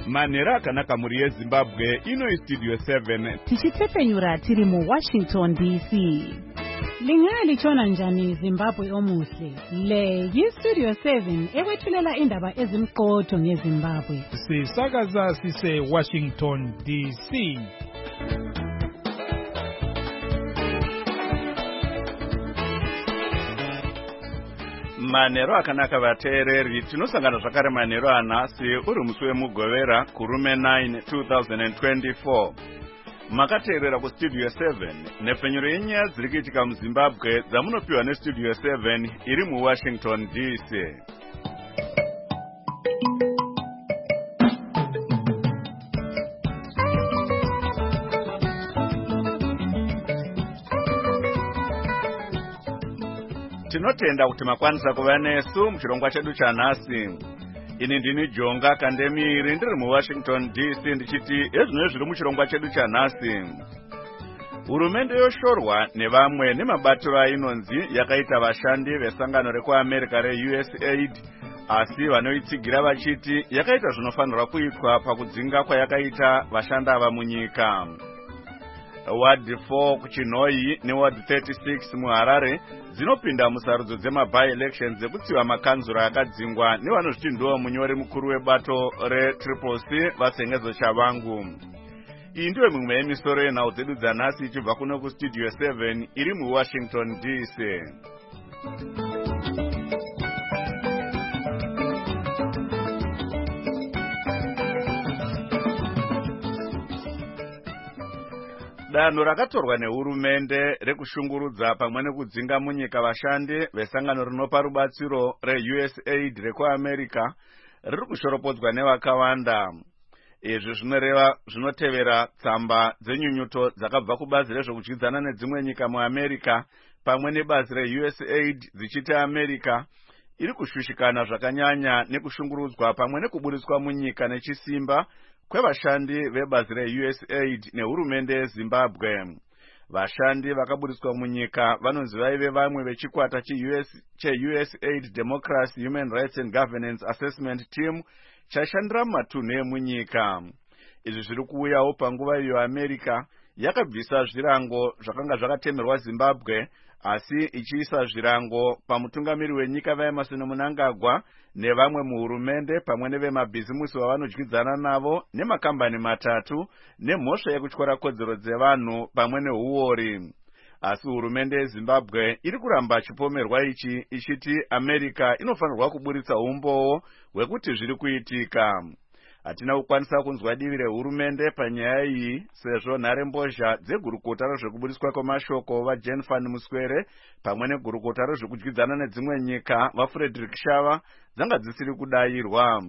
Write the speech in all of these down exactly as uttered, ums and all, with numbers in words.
Manhero akanaka muri yeZimbabwe ino istudio seven tichitepenyura tiri mu Washington D C. Lingaya lichona njani Zimbabwe omuhle. Le yistudio seven ekwethulela indaba ezimqotho ngeZimbabwe. Sisakaza sise Washington D C. Manhero akanaka vateereri, tinosangana zvakare manhero anhasi uri musi wemugovera kurume nine two thousand twenty-four. Makateerera kustudio seven nepfenyuro yenyaya dziri kuitika muZimbabwe dzamunopiwa nestudio seven iri muWashington D C. Tinotenda kuti makwanisa kuva nesu muchirongwa chedu chanhasi. Ini ndini Jonga Kandemiri ndiri muWashington D C ndichiti ezvino zviri muchirongwa chedu chanhasi. Hurumende yoshorwa nevamwe nemabatiro ainonzi yakaita vashandi vesangano rekuAmerica reU S A I D, asi vanoitsigira vachiti yakaita zvinofanirwa kuitwa pakudzinga kwayakaita vashandi ava munyika. Ward four kuChinhoyi neWard thirty-six muHarare dzinopinda musarudzo dzema-by-elections dzekutsiva makanzura akadzingwa nevanozviti ndiwo munyori mukuru webato re-Triple C Vasengezo Chavangu. Iyi ndiyo mimwe yemisoro yenhau dzedu dzanhasi ichibva kuno kustudio seven iri muWashington D C. Danho rakatorwa nehurumende rekushungurudza pamwe nekudzinga munyika vashandi vesangano rinopa rubatsiro reU S A I D rekuAmerica riri kushoropodzwa nevakawanda. Izvi zvinoreva zvinotevera tsamba dzenyunyuto dzakabva kubazi rezvekudyidzana nedzimwe nyika muAmerica pamwe nebazi reU S A I D dzichiti America iri kushushikana zvakanyanya nekushungurudzwa pamwe nekuburiswa munyika nechisimba kwevashandi vebazi reU S A I D nehurumende yeZimbabwe. Vashandi vakaburiswa munyika vanonzi vaive vamwe vechikwata cheU S A I D Democracy, Human Rights and Governance Assessment Team chaishandira mumatunhu emunyika. Izvi zviri kuuyawo panguva iyo America yakabvisa zvirango zvakanga zvakatemerwa Zimbabwe, asi ichiisa zvirango pamutungamiri wenyika vaEmerson Mnangagwa nevamwe muhurumende pamwe nevemabhizimusi vavanodyidzana navo nemakambani matatu nemhosva yekutyora kodzero dzevanhu pamwe neuori. Asi hurumende yeZimbabwe iri kuramba chipomerwa ichi ichiti America inofanirwa kuburitsa umboo hwekuti zviri kuitika. Hatina kukwanisa kunzwa divi rehurumende panyaya iyi sezvo nharembozha dzegurukota rezvekuburiswa kwemashoko vaJane van Muswere pamwe negurukota rezvekudyidzana nedzimwe nyika vaFrederick Shava dzanga dzisiri kudayirwa.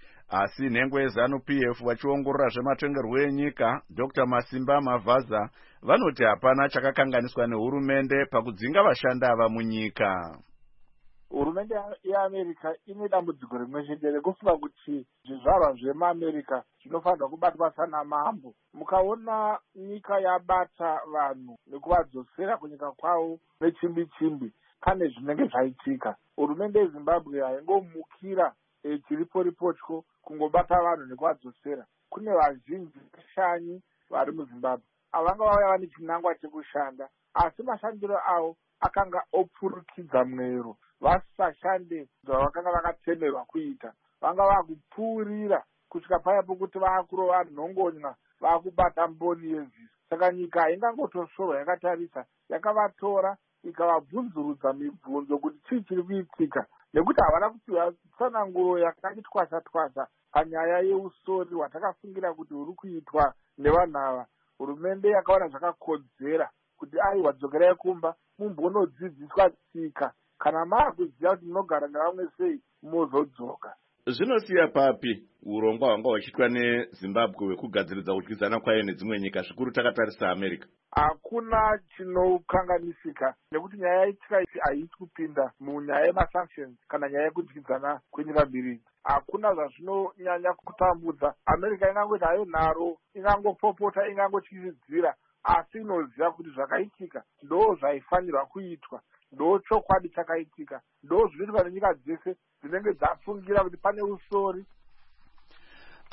Asi nhengo yeZANU-P F vachiongorora zvematongerwo enyika Doctor Masimba Mavaza vanoti hapana chakakanganiswa nehurumende pakudzinga vashandi ava munyika. Hurumende yeAmerica ine dambudziko rimwe chete rekufunga kuti zvizvarwa zvemaAmerica zvinofanirwa kubatwa sana mambo. Mukaona nyika yabata vanhu nekuvadzosera kunyika kwavo nechimbi chimbi, pane zvinenge zvaitika. Hurumende yeZimbabwe haingomukira chiripo ripotyo kungobata vanhu nekuvadzosera. Kune vazhinji vashanyi vari muZimbabwe avanga vauya vane chinangwa chekushanda, asi mashandiro avo akanga opfurukidza mwero. Vasashande zvavakanga vakatemerwa kuita, vanga vakupfuurira kusvika paya pokuti vaakurova nhongonya, vaakubata mboni yeziso. Saka nyika haingangotosvorwa yakatarisa, yakavatora ikavabvunzurudza mibvunzo kuti chii chiri kuitika, nekuti havana kupiwa tsananguro yakati twasa twasa panyaya yeusori hwatakafungira kuti huri kuitwa nevanhu ava. Hurumende yakaona zvakakodzera kuti aiwa dzokerai kumba mumbonodzidziswa tsika, kana maakuziva kuti munogara nevamwe sei mozodzoka. Zvinosiya papi urongwa hwanga huchiitwa neZimbabwe hwekugadziridza kudyidzana kwayo nedzimwe nyika zvikuru takatarisa America? Hakuna chinokanganisika nekuti nyaya yaitika haisi kupinda munyaya yemasanctions kana nyaya yekudyidzana kwenyika mbiri. Hakuna zvazvinonyanya kutambudza. America ingangoti hayo nharo, ingangopopota, ingangochizidzira, asi inoziva kuti zvakaitika ndo zvaifanirwa kuitwa, ndo chokwadi chakaitika, ndo zvinoitwa nenyika dzese dzinenge dzafungira kuti pane usori.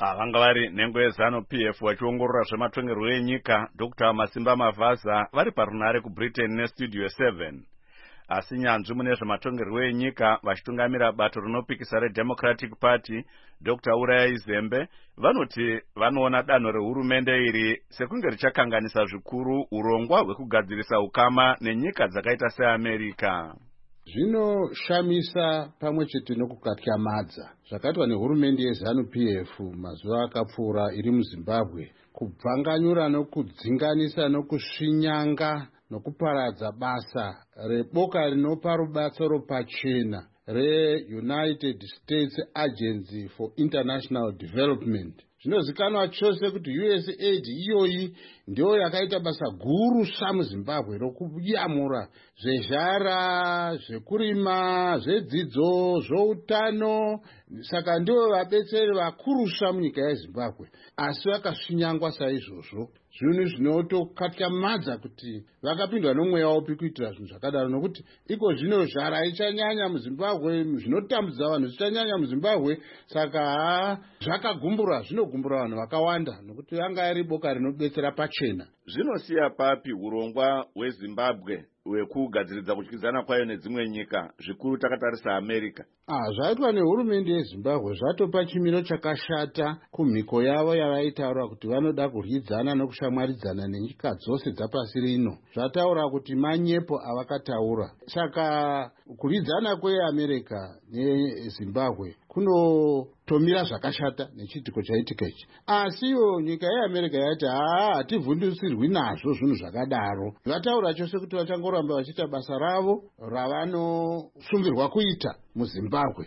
Vanga vari nhengo yezano P F vachiongorora zvematongerwo enyika Doctor Masimba Mavhaza vari parunare kuBritain neStudio seven. Asi nyanzvi mune zvematongerwo enyika vachitungamira bato rinopikisa reDemocratic Party Doctor Urayai Zembe vanoti vanoona danho rehurumende iri sekunge richakanganisa zvikuru urongwa hwekugadzirisa ukama nenyika dzakaita seAmerica. Zvinoshamisa pamwe chete nokukatyamadza zvakaitwa nehurumende yeZanu P F mazuva akapfuura iri muZimbabwe kubvanganyura nokudzinganisa nokusvinyanga nokuparadza basa reboka rinopa rubatsiro pachena reUnited States Agency for International Development. Zvinozikanwa chose kuti U S A I D iyoyi ndiyo yakaita basa guru muZimbabwe rokuyamura zvezhara, zvekurima, zvedzidzo, zvoutano. Saka ndiyo vabetseri vakuru munyika yeZimbabwe, asi vakasvinyangwa saizvozvo. Zvinhu zvinotokatyamadza kuti vakapindwa nomweya upi kuitira zvinhu zvakadaro, nokuti iko zvino zhara ichanyanya muZimbabwe, zvinotambudza vanhu zvichanyanya muZimbabwe. Saka ha zvakagumbura zvinogumbura vanhu vakawanda, nokuti vanga iri boka rinobetsera pachena. Zvinosiya papi urongwa hweZimbabwe hwekugadziridza kutyidzana kwayo nedzimwe nyika, zvikuru takatarisa America? Ah, zvaitwa nehurumende yeZimbabwe zvatopa chimiro chakashata kumhiko yavo yavaitaura kuti vanoda kuryidzana nokushamwaridzana nenyika dzose dzapasi rino. Zvataura kuti manyepo avakataura. Saka kuryidzana kweAmerica neZimbabwe kunotomira zvakashata nechitiko chaitika ichi. Asiwo nyika yeAmerica yati haa, hativhundusirwi nazvo zvinhu zvakadaro. Vataura chose kuti vachangoramba vachiita basa ravo ravanosumbirwa kuita muZimbabwe.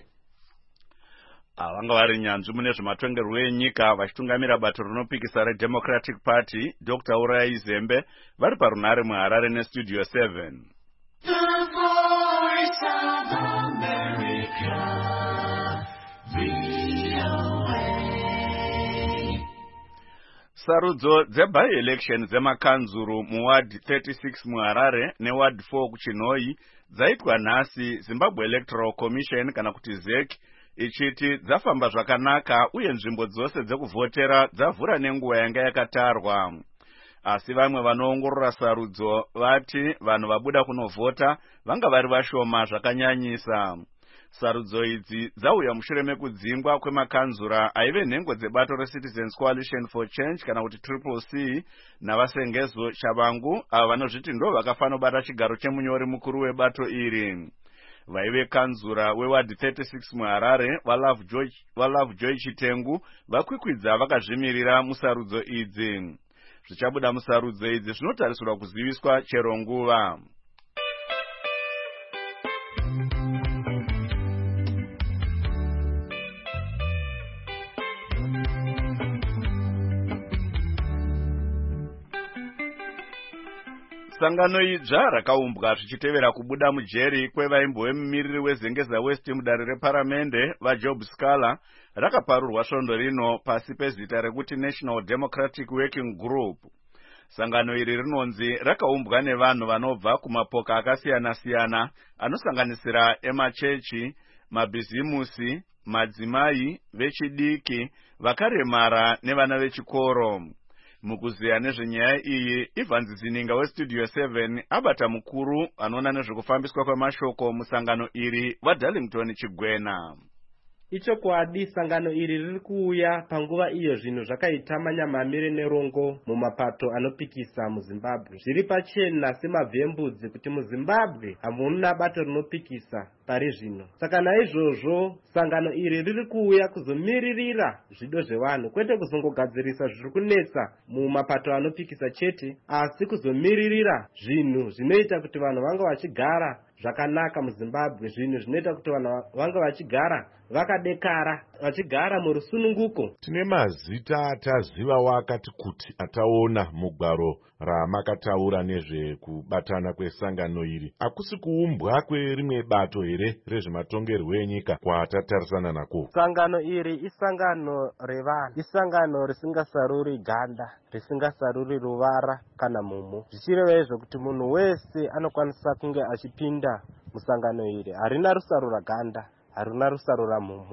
Vanga vari nyanzvi mune zvematongerwo enyika vachitungamira bato rinopikisa reDemocratic Party Doctor Urayai Zembe vari parunare muHarare neStudio seven. The Voice of America, V O A. Sarudzo dzeby-election dzemakanzuru muward thirty-six muHarare neward four kuChinhoyi dzaitwa nhasi. Zimbabwe Electoral Commission kana kuti Z E C ichiti dzafamba zvakanaka uye nzvimbo dzose dzekuvhotera dzavhura nenguva yanga yakatarwa. Asi vamwe vanoongorora sarudzo vati vanhu vabuda kunovhota vanga vari vashoma zvakanyanyisa. Sarudzo idzi dzauya mushure mekudzingwa kwemakanzura aive nhengo dzebato reCitizens Coalition for Change kana kuti Triple C navasengezo Chavangu avo vanozviti ndo vakafanobata chigaro chemunyori mukuru webato iri. Vaive kanzura weward thirty-six muHarare vaLove Joy Chitengu vakwikwidza vakazvimirira musarudzo idzi. Zvichabuda musarudzo idzi zvinotarisirwa kuziviswa chero nguva. Sangano idzva rakaumbwa zvichitevera kubuda mujeri kwevaimbo vemumiriri wezengeza West mudare reparamende vaJob Scala rakaparurwa svondo rino pasi pezita rekuti National Democratic Working Group. Sangano iri rinonzi rakaumbwa nevanhu vanobva kumapoka akasiyana-siyana anosanganisira emachechi, mabhizimusi, madzimai, vechidiki, vakaremara nevana vechikoro. Mukuziya nezvenyaya iyi, Ivan Zininga weStudio seven abata mukuru anoona nezvekufambiswa kwemashoko musangano iri waDarlington Chigwena. Ichokwadi sangano iri riri kuuya panguva iyo zvinhu zvakaita manyamamire nerongo mumapato anopikisa muZimbabwe. Zviri pachena semabvembudzi kuti muZimbabwe hamuna bato rinopikisa pari zvino. Saka naizvozvo sangano iri riri kuuya kuzomiririra zvido zvevanhu, kwete kuzongogadzirisa zviri kunetsa mumapato anopikisa chete, asi kuzomiririra zvinhu zvinoita kuti vanhu vanga vachigara zvakanaka muZimbabwe, zvinhu zvinoita kuti vanhu vanga vachigara vakadekara, vachigara murusununguko. Tine mazita atazivawo akati kuti ataona mugwaro ramakataura nezvekubatana kwesangano iri. Akusi kuumbwa kwerimwe bato here rezvematongerwo enyika kwatatarisana nako? Sangano iri isangano revanhu, isangano risingasaruri ganda, risingasaruri ruvara kana mumu. Zvichireva izvo kuti munhu wese anokwanisa kunge achipinda musangano iri. Harina rusarura ganda, harina rusarura mumu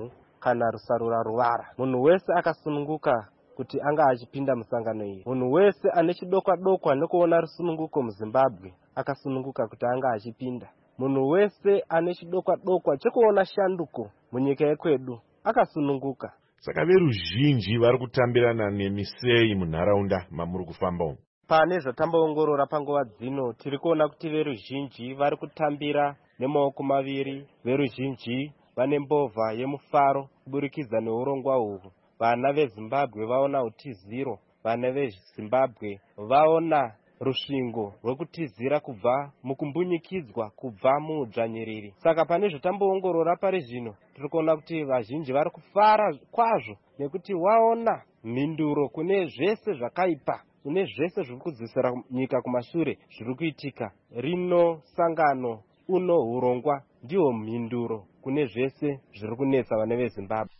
kana rusarura ruvara. Munhu wese akasununguka kuti anga achipinda musangano iyi. Munhu wese ane chidokwa dokwa nekuona rusununguko muZimbabwe akasununguka kuti anga achipinda. Munhu wese ane chidokwa dokwa chekuona shanduko munyika yekwedu akasununguka. Saka veruzhinji vari kutambirana nemisei munharaunda mamuri kufamba umu. Pane zvatamboongorora panguva dzino tiri kuona kuti veruzhinji vari kutambira nemaoko maviri. Veruzhinji vane mbovha yemufaro kuburikidza neurongwa uhwu. Vana veZimbabwe vaona utiziro. Vana veZimbabwe vaona rusvingo rwekutizira kubva mukumbunyikidzwa kubva muudzvanyiriri. Saka pane zvatamboongorora pari zvino tiri kuona kuti vazhinji vari kufara kwazvo nekuti waona mhinduro kune zvese zvakaipa, kune zvese zviri kudzisira nyika kumashure zviri kuitika. Rino sangano uno urongwa ndiwo mhinduro kune zvese zviri kunetsa vana veZimbabwe.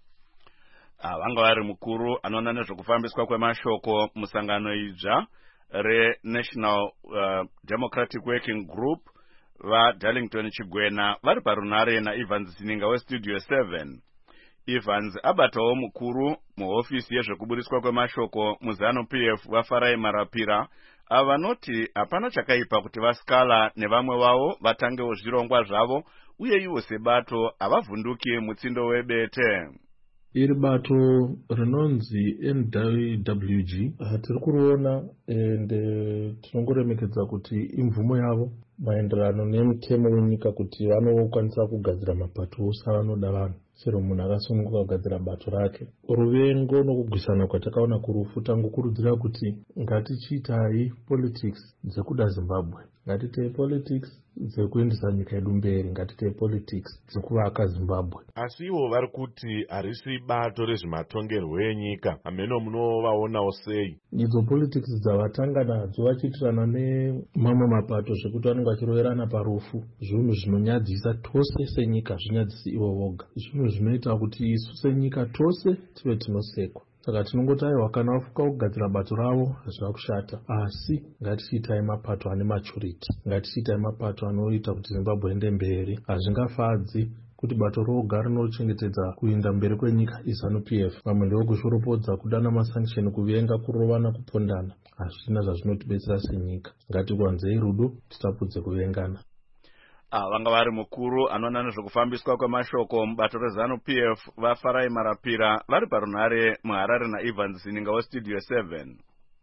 Vanga vari mukuru anoona nezvekufambiswa kwemashoko musangano idzva reNational uh, Democratic Working Group vaDarlington Chigwena vari parunare naEvans Zininga weStudio seven. Evans abatawo mukuru muhofisi yezvekubudiswa kwemashoko muZANU-P F vaFarai Marapira avanoti hapana chakaipa kuti vasikala nevamwe vavo vatangewo zvirongwa zvavo uye ivo sebato havavhunduki mutsindo webete. Iri bato rinonzi N W G hatiri kuriona ende tinongoremekedza kuti imvumo yavo maenderano nemutemo wenyika kuti vanokwanisa kugadzira mapato ose avanoda vanhu. Sero munhu akasununguka kugadzira bato rake. Ruvengo nokugwisana kwatakaona kurufu tangokurudzira kuti ngatichiitai politics dzekuda Zimbabwe, ngatiitei politics dzekuendesa nyika yedu mberi, ngatiitei politics dzekuvaka Zimbabwe. Asi ivo vari kuti harisi bato rezvematongerwo enyika, hameno munovaonawo sei? Idzo politics dzavatanga nadzo vachiitirana nemamwe mapato zvekuti vanenge vachiroverana parufu, zvinhu zvinonyadzisa tose senyika, zvinyadzisi ivo voga. Zvinhu zvinoita kuti isu senyika tose tive tinosekwa. Saka tinongoti aiwa kana vafuka kugadzira bato ravo hazvava kushata, asi ngatichiitai mapato ane maturity, ngatichiitai mapato anoita kuti Zimbabwe ende mberi. Hazvingafadzi kuti bato roga rinochengetedza kuenda mberi kwenyika iZANU-P F, vamwe ndevokushoropodza kudana masanction, kuvenga, kurovana, kupondana. Hazvina zvazvinotibetsera senyika. Ngatikwanzei rudo, tisapudze kuvengana. Vanga vari mukuru anoona nezvekufambiswa kwemashoko mubato reZANU-P F vaFarai Marapira vari parunare muHarare naEvans Zininga weStudio seven.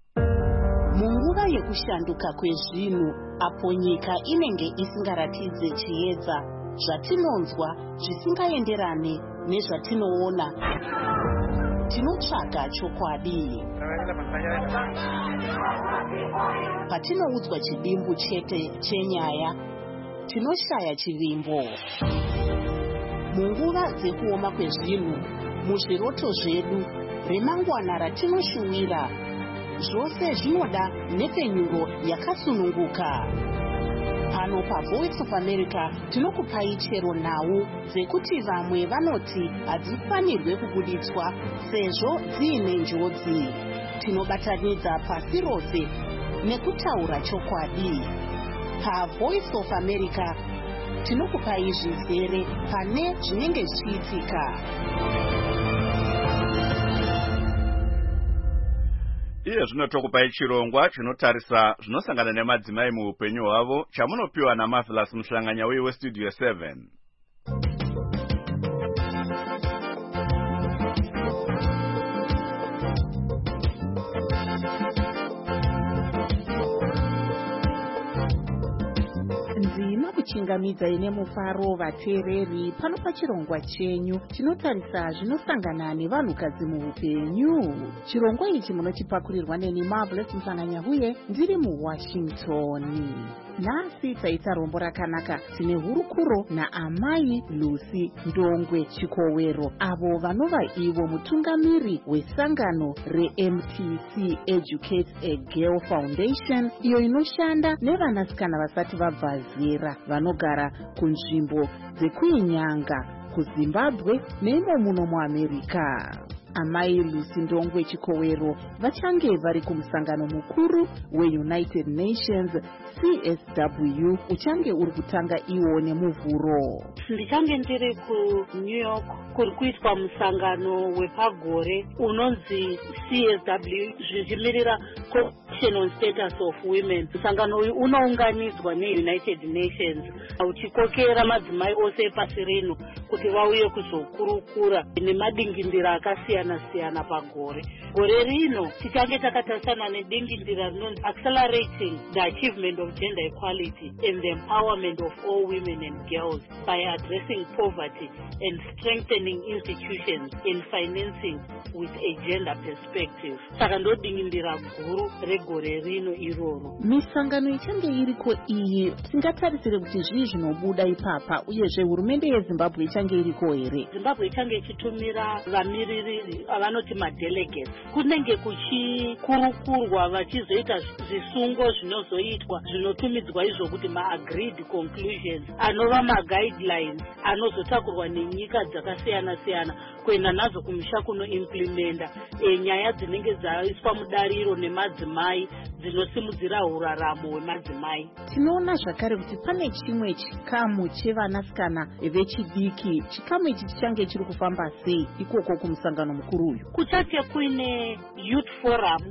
Munguva yekushanduka kwezvinhu apo nyika inenge isingaratidze chiedza, zvatinonzwa zvisingaenderane nezvatinoona, tinotsvaga chokwadi. Patinoudzwa chidimbu chete chenyaya, tinoshaya chivimbo. Munguva dzekuoma kwezvinhu, muzviroto zvedu, remangwana ratinoshuwira, zvose zvinoda nepfenyuro yakasununguka. Pano paVoice of America tinokupai chero nhau dzekuti vamwe vanoti hadzifanirwe kubuditswa sezvo dziine njodzi. Tinobatanidza pasi rose nekutaura chokwadi. PaVoice of America tinokupai zvizere pane zvinenge zvichiitika. Iye zvino tokupai chirongwa chinotarisa zvinosangana nemadzimai muupenyu hwavo chamunopiwa naMarvelous Muhlanganya weStudio seven. Kuchingamidza ine mufaro vateereri pano pachirongwa chenyu chinotarisa zvinosangana nevanhukadzi muupenyu. Chirongwa ichi munochipakurirwa neni Marvelous Muhlanganya uye ndiri muWashington. Nhasi taita rombo rakanaka, tine hurukuro naamai Lucy Ndongwe Chikowero, avo vanova ivo mutungamiri wesangano reM T C Educate a Girl Foundation, iyo inoshanda nevanasikana vasati vabva zera vanogara kunzvimbo dzekuinyanga kuZimbabwe neimo muno muAmerica. amai Lucy Ndongwe Chikowero vachange vari kumusangano mukuru weUnited Nations C S W uchange uri kutanga iwo nemuvhuro. Ndichange ndiri kuNew York kuri kuitwa musangano wepagore unonzi C S W zvichimirira Convention on Status of Women. Musangano uyu unounganidzwa neUnited Nations uchikokera madzimai ose epasi rino kuti vauye kuzokurukura nemadingindira akasiyana siyana pagore. Gore rino tichange takatarisana nedingindira rinonzi Accelerating the Achievement of Gender Equality and the Empowerment of All Women and Girls by Addressing Poverty and Strengthening Institutions and Financing with a Gender Perspective. Saka ndodingindira guru regore rino iroro. Misangano ichange iriko iyi tingatarisire kuti zvii zvinobuda ipapa uyezve hurumende yeZimbabwe ichange iriko here? Zimbabwe ichange ichitumira vamiriri avanoti madelegates kunenge kuchikurukurwa vachizoita zvisungo zvinozoitwa zvinotumidzwa izvo kuti maagreed conclusions anova maguidelines anozotakurwa nenyika dzakasiyana siyana kuenda nazo kumisha kunoimplementa e, nyaya dzinenge dzaiswa mudariro nemadzimai dzinosimudzira uraramo hwemadzimai. Tinoona zvakare kuti pane chimwe chikamu chevanasikana vechidiki. Chikamu ichi chichange chiri kufamba sei ikoko kumusangano mukuru uyu? Kuchache kuine youth forum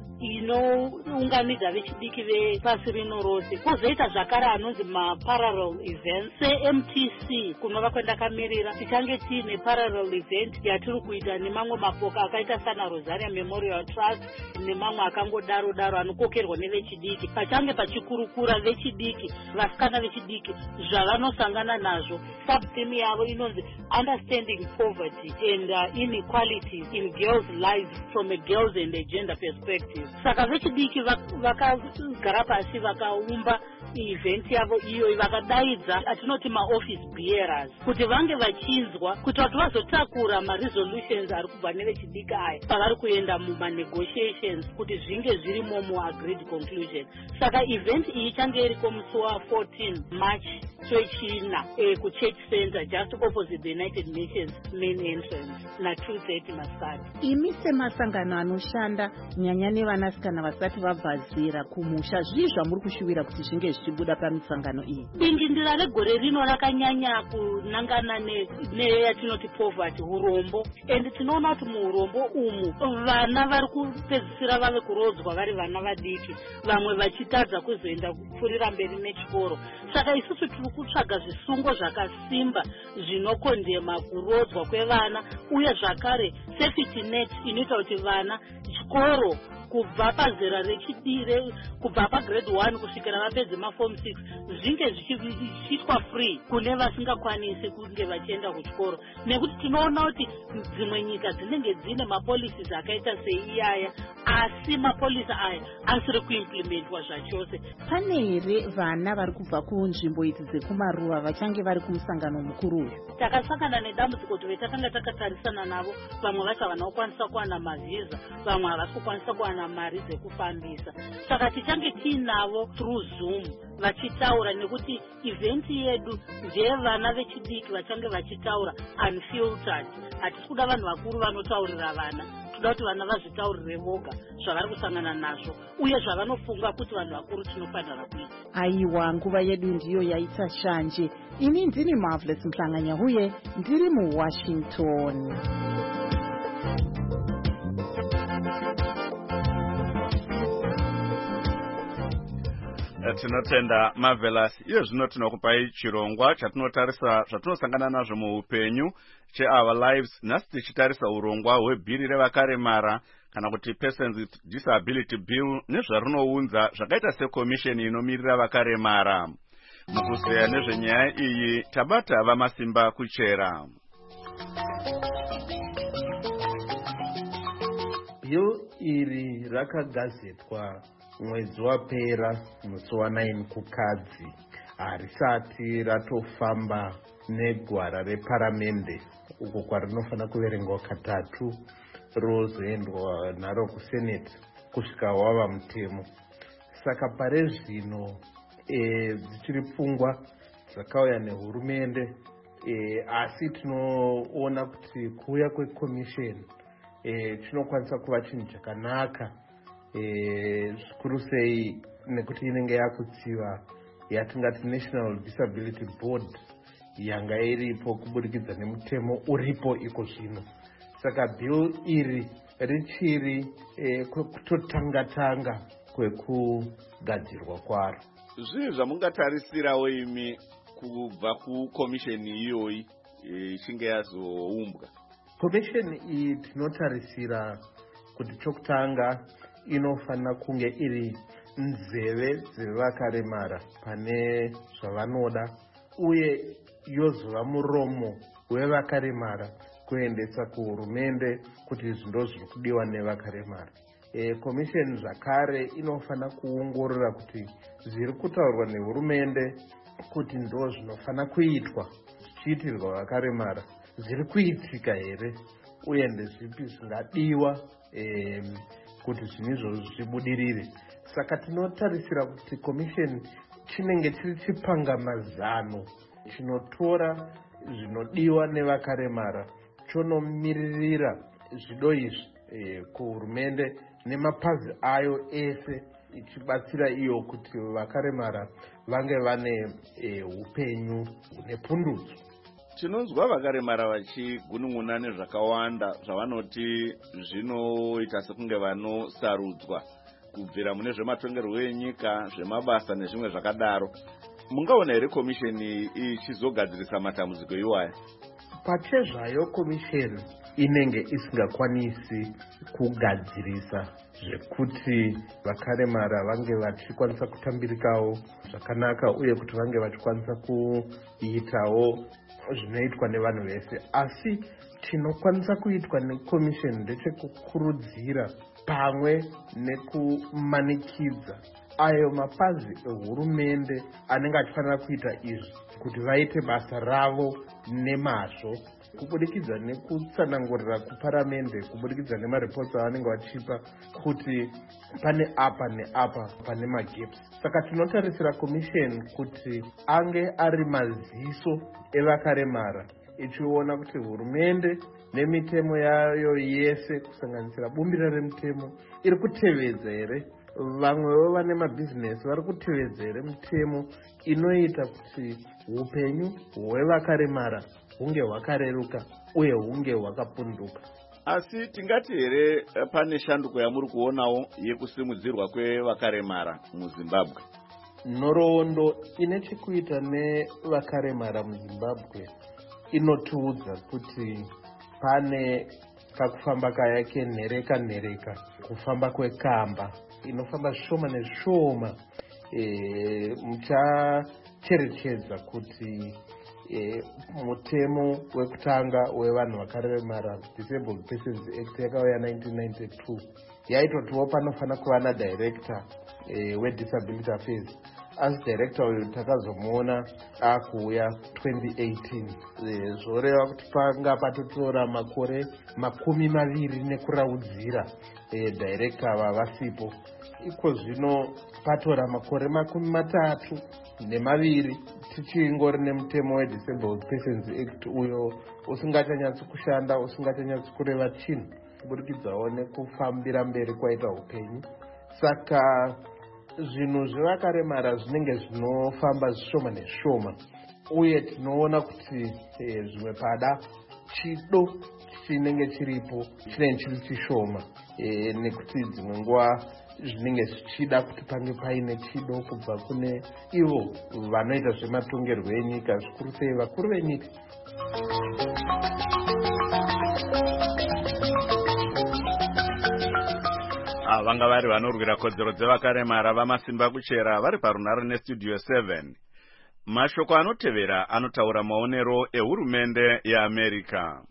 inounganidza vechidiki vepasi rino rose. Kwozoita zvakare anonzi maparallel events se-M T C kunova kwendakamirira. Tichange tiine parallel event yatiri kuita nemamwe mapoka akaita sana Rosaria Memorial Trust nemamwe akangodaro daro anokokerwa nevechidiki. Pachange pachikurukura vechidiki, vasikana vechidiki zvavanosangana nazvo. Subtheme yavo inonzi Understanding Poverty and uh, Inequalities in Girls' Lives from a Girls and a Gender Perspective. Saka vechidiki vakagara pasi vakaumba event yavo iyo vakadaidza atinoti maoffice bearers kuti vange vachinzwa kuti vatu vazotakura maresolutions ari kubva nevechidiki aya pavari kuenda mumanegotiations kuti zvinge zvirimo muagreed conclusion. Saka event iyi ichange iriko musi wa14 March twechina e, kuchurch center just opposite the United Nations main entrance na two thirty masikati. Imi semasangano anoshanda nyanya nevanasikana vasati vabva zera kumusha, zvii zvamuri kushuvira kuti zvinge zvichibuda pamisangano iyi? Dingindira regore rino rakanyanya kunangana neyatinoti ne poverty, urombo. And tinoona kuti muurombo umu vana vari kupedzisira vave kurodzwa vari vana vadiki, vamwe vachitadza kuzoenda kupfurira mberi nechikoro. Saka isusu tiri kutsvaga zvisungo zvakasimba zvinokondema kurodzwa kwevana uye zvakare safety net inoita kuti vana chikoro kubva pazera rechidire kubva pagrade one kusvikira vapedze maform six zvinge zvichiitwa free kune vasingakwanisi kunge vachienda kuchikoro, nekuti tinoona kuti dzimwe nyika dzinenge dzine mapolicies akaita seiyaya asi mapolisi aya asiri kuimplementwa zvachose. Pane here vana vari kubva kunzvimbo idzi dzekumaruva vachange vari kumusangano mukuru uyu? Takasangana nedambudziko kuti vetakanga takatarisana navo, vamwe vacho havana kukwanisa kuwana mavhiza, vamwe havasi kukwanisa kuwana mari dzekufambisa. Saka tichange tiinavo through Zoom vachitaura, nekuti event yedu ndeyevana vechidiki vachange vachitaura unfiltered. Hatisi kuda vanhu vakuru vanotaurira vana, toda kuti vana vazvitaurire voga zvavari kusangana nazvo uye zvavanofunga kuti vanhu vakuru tinofanira kuita. Aiwa, nguva yedu ndiyo yaita shanje. Ini ndiri Marvelous Mhlanganya huye ndiri muWashington. Tinotenda Marvelous. Iyo zvino tinokupai chirongwa chatinotarisa zvatinosangana nazvo muupenyu che Our Lives. Nhasi tichitarisa urongwa hwebhiri revakaremara kana kuti Persons with Disability Bill nezvarinounza zvakaita sekomisheni inomirira vakaremara. Mukuzeya nezvenyaya iyi tabata vamasimba kuchera. Bill iri rakagazetwa mwedzi wapera musi wa9 kukadzi, harisati ratofamba negwara reparamende uko kwarinofanira kuverengwa katatu rozoendwa naro kuseneti kusvika wava mutemo. Saka pare zvino e, dzichiri pfungwa dzakauya nehurumende, e, asi tinoona kuti kuuya kwekomisheni e, chinokwanisa kuva chinhu chakanaka e, zvikuru sei nekuti inenge yakutsiva yatingati National Disability Board yanga iripo kubudikidza nemutemo uripo iko zvino. Saka bill iri richiri e, kwekutotanga-tanga kwekugadzirwa kwaro. Zvii zvamungatarisirawo imi kubva kukomisheni iyoyi ichinge yazoumbwa? Komisheni iyi tinotarisira kuti chokutanga inofanira kunge iri nzeve dzevakaremara pane zvavanoda uye yozova muromo wevakaremara kuendesa kuhurumende kuti zvindo zviri kudiwa nevakaremara. E, komisheni zvakare inofanira kuongorora kuti zviri kutaurwa nehurumende kuti ndo zvinofanira kuitwa zvichiitirwa vakaremara zviri kuitika here uye ndezvipi zvingadiwa e, kuti zvinhu izvozvo zvibudirire. Saka tinotarisira kuti komisheni chinenge chiri chipangamazano chinotora zvinodiwa nevakaremara chonomiririra zvido izvi e, kuhurumende nemapazi ayo ese ichibatsira iyo kuti vakaremara vange vane e, upenyu hune pundutso. Tinonzwa vakaremara vachigunun'una nezvakawanda zvavanoti zvinoita sekunge vanosarudzwa kubvira mune zvematongerwo enyika, zvemabasa nezvimwe zvakadaro. Mungaona here komisheni ichizogadzirisa matambudziko iwaya? Pachezvayo komisheni inenge isingakwanisi kugadzirisa zvekuti vakaremara vange vachikwanisa kutambirikawo zvakanaka uye kuti vange vachikwanisa kuitawo zvinoitwa nevanhu vese, asi chinokwanisa kuitwa nekomisheni ndechekukurudzira pamwe nekumanikidza ayo mapazi ehurumende anenge achifanira kuita izvi kuti vaite basa ravo nemazvo kubudikidza nekutsanangurira kuparamende kubudikidza nemaripoti avanenge vachipa kuti pane apa neapa pane magaps. Saka tinotarisira komisheni kuti ange ari maziso evakaremara ichiona kuti hurumende nemitemo yayo yese kusanganisira bumbiro remutemo iri kutevedza here, vamwewo vane mabhizinesi vari kutevedza here mitemo inoita kuti upenyu hwevakaremara hunge hwakareruka uye hunge hwakapunduka. Asi tingati here pane shanduko yamuri kuonawo yekusimudzirwa kwevakaremara muZimbabwe? Nhoroondo ine chekuita nevakaremara muZimbabwe inotiudza kuti pane kakufamba kayake nhereka nhereka, kufamba kwekamba inofamba zvishoma nezvishoma e, muchacherechedza kuti e, mutemo wekutanga wevanhu vakaremara Disabled Persons Act yakauya nineteen ninety-two yaitotiwo panofanira kuva nadirector e, wedisability affairs. Asi director uyu takazomuona akuuya twenty eighteen e, zvoreva kuti panga patotora makore makumi maviri nekuraudzira e, director vavasipo. Iko zvino patora makore makumi matatu nemaviri tichingori nemutemo weDisabled Persons Act uyo usingachanyatsi kushanda, usingachanyatsi kureva chinhu kubudikidzawo nekufambira mberi kwaita upenyu. Saka zvinhu zvevakaremara zvinenge zvinofamba zvishoma nezvishoma uye tinoona kuti e, zvimwe pada chido chinenge chiripo chinenge chiri chishoma e, nekuti dzimwe nguva zvinenge zvichida kuti pange paine chido kubva kune ivo vanoita zvematongerwo enyika, zvikuru sei vakuru venyika. Vanga vari vanorwira kodzero dzevakaremara vamasimba kuchera vari parunhare nestudio seven. Mashoko anotevera anotaura maonero ehurumende yeAmerika.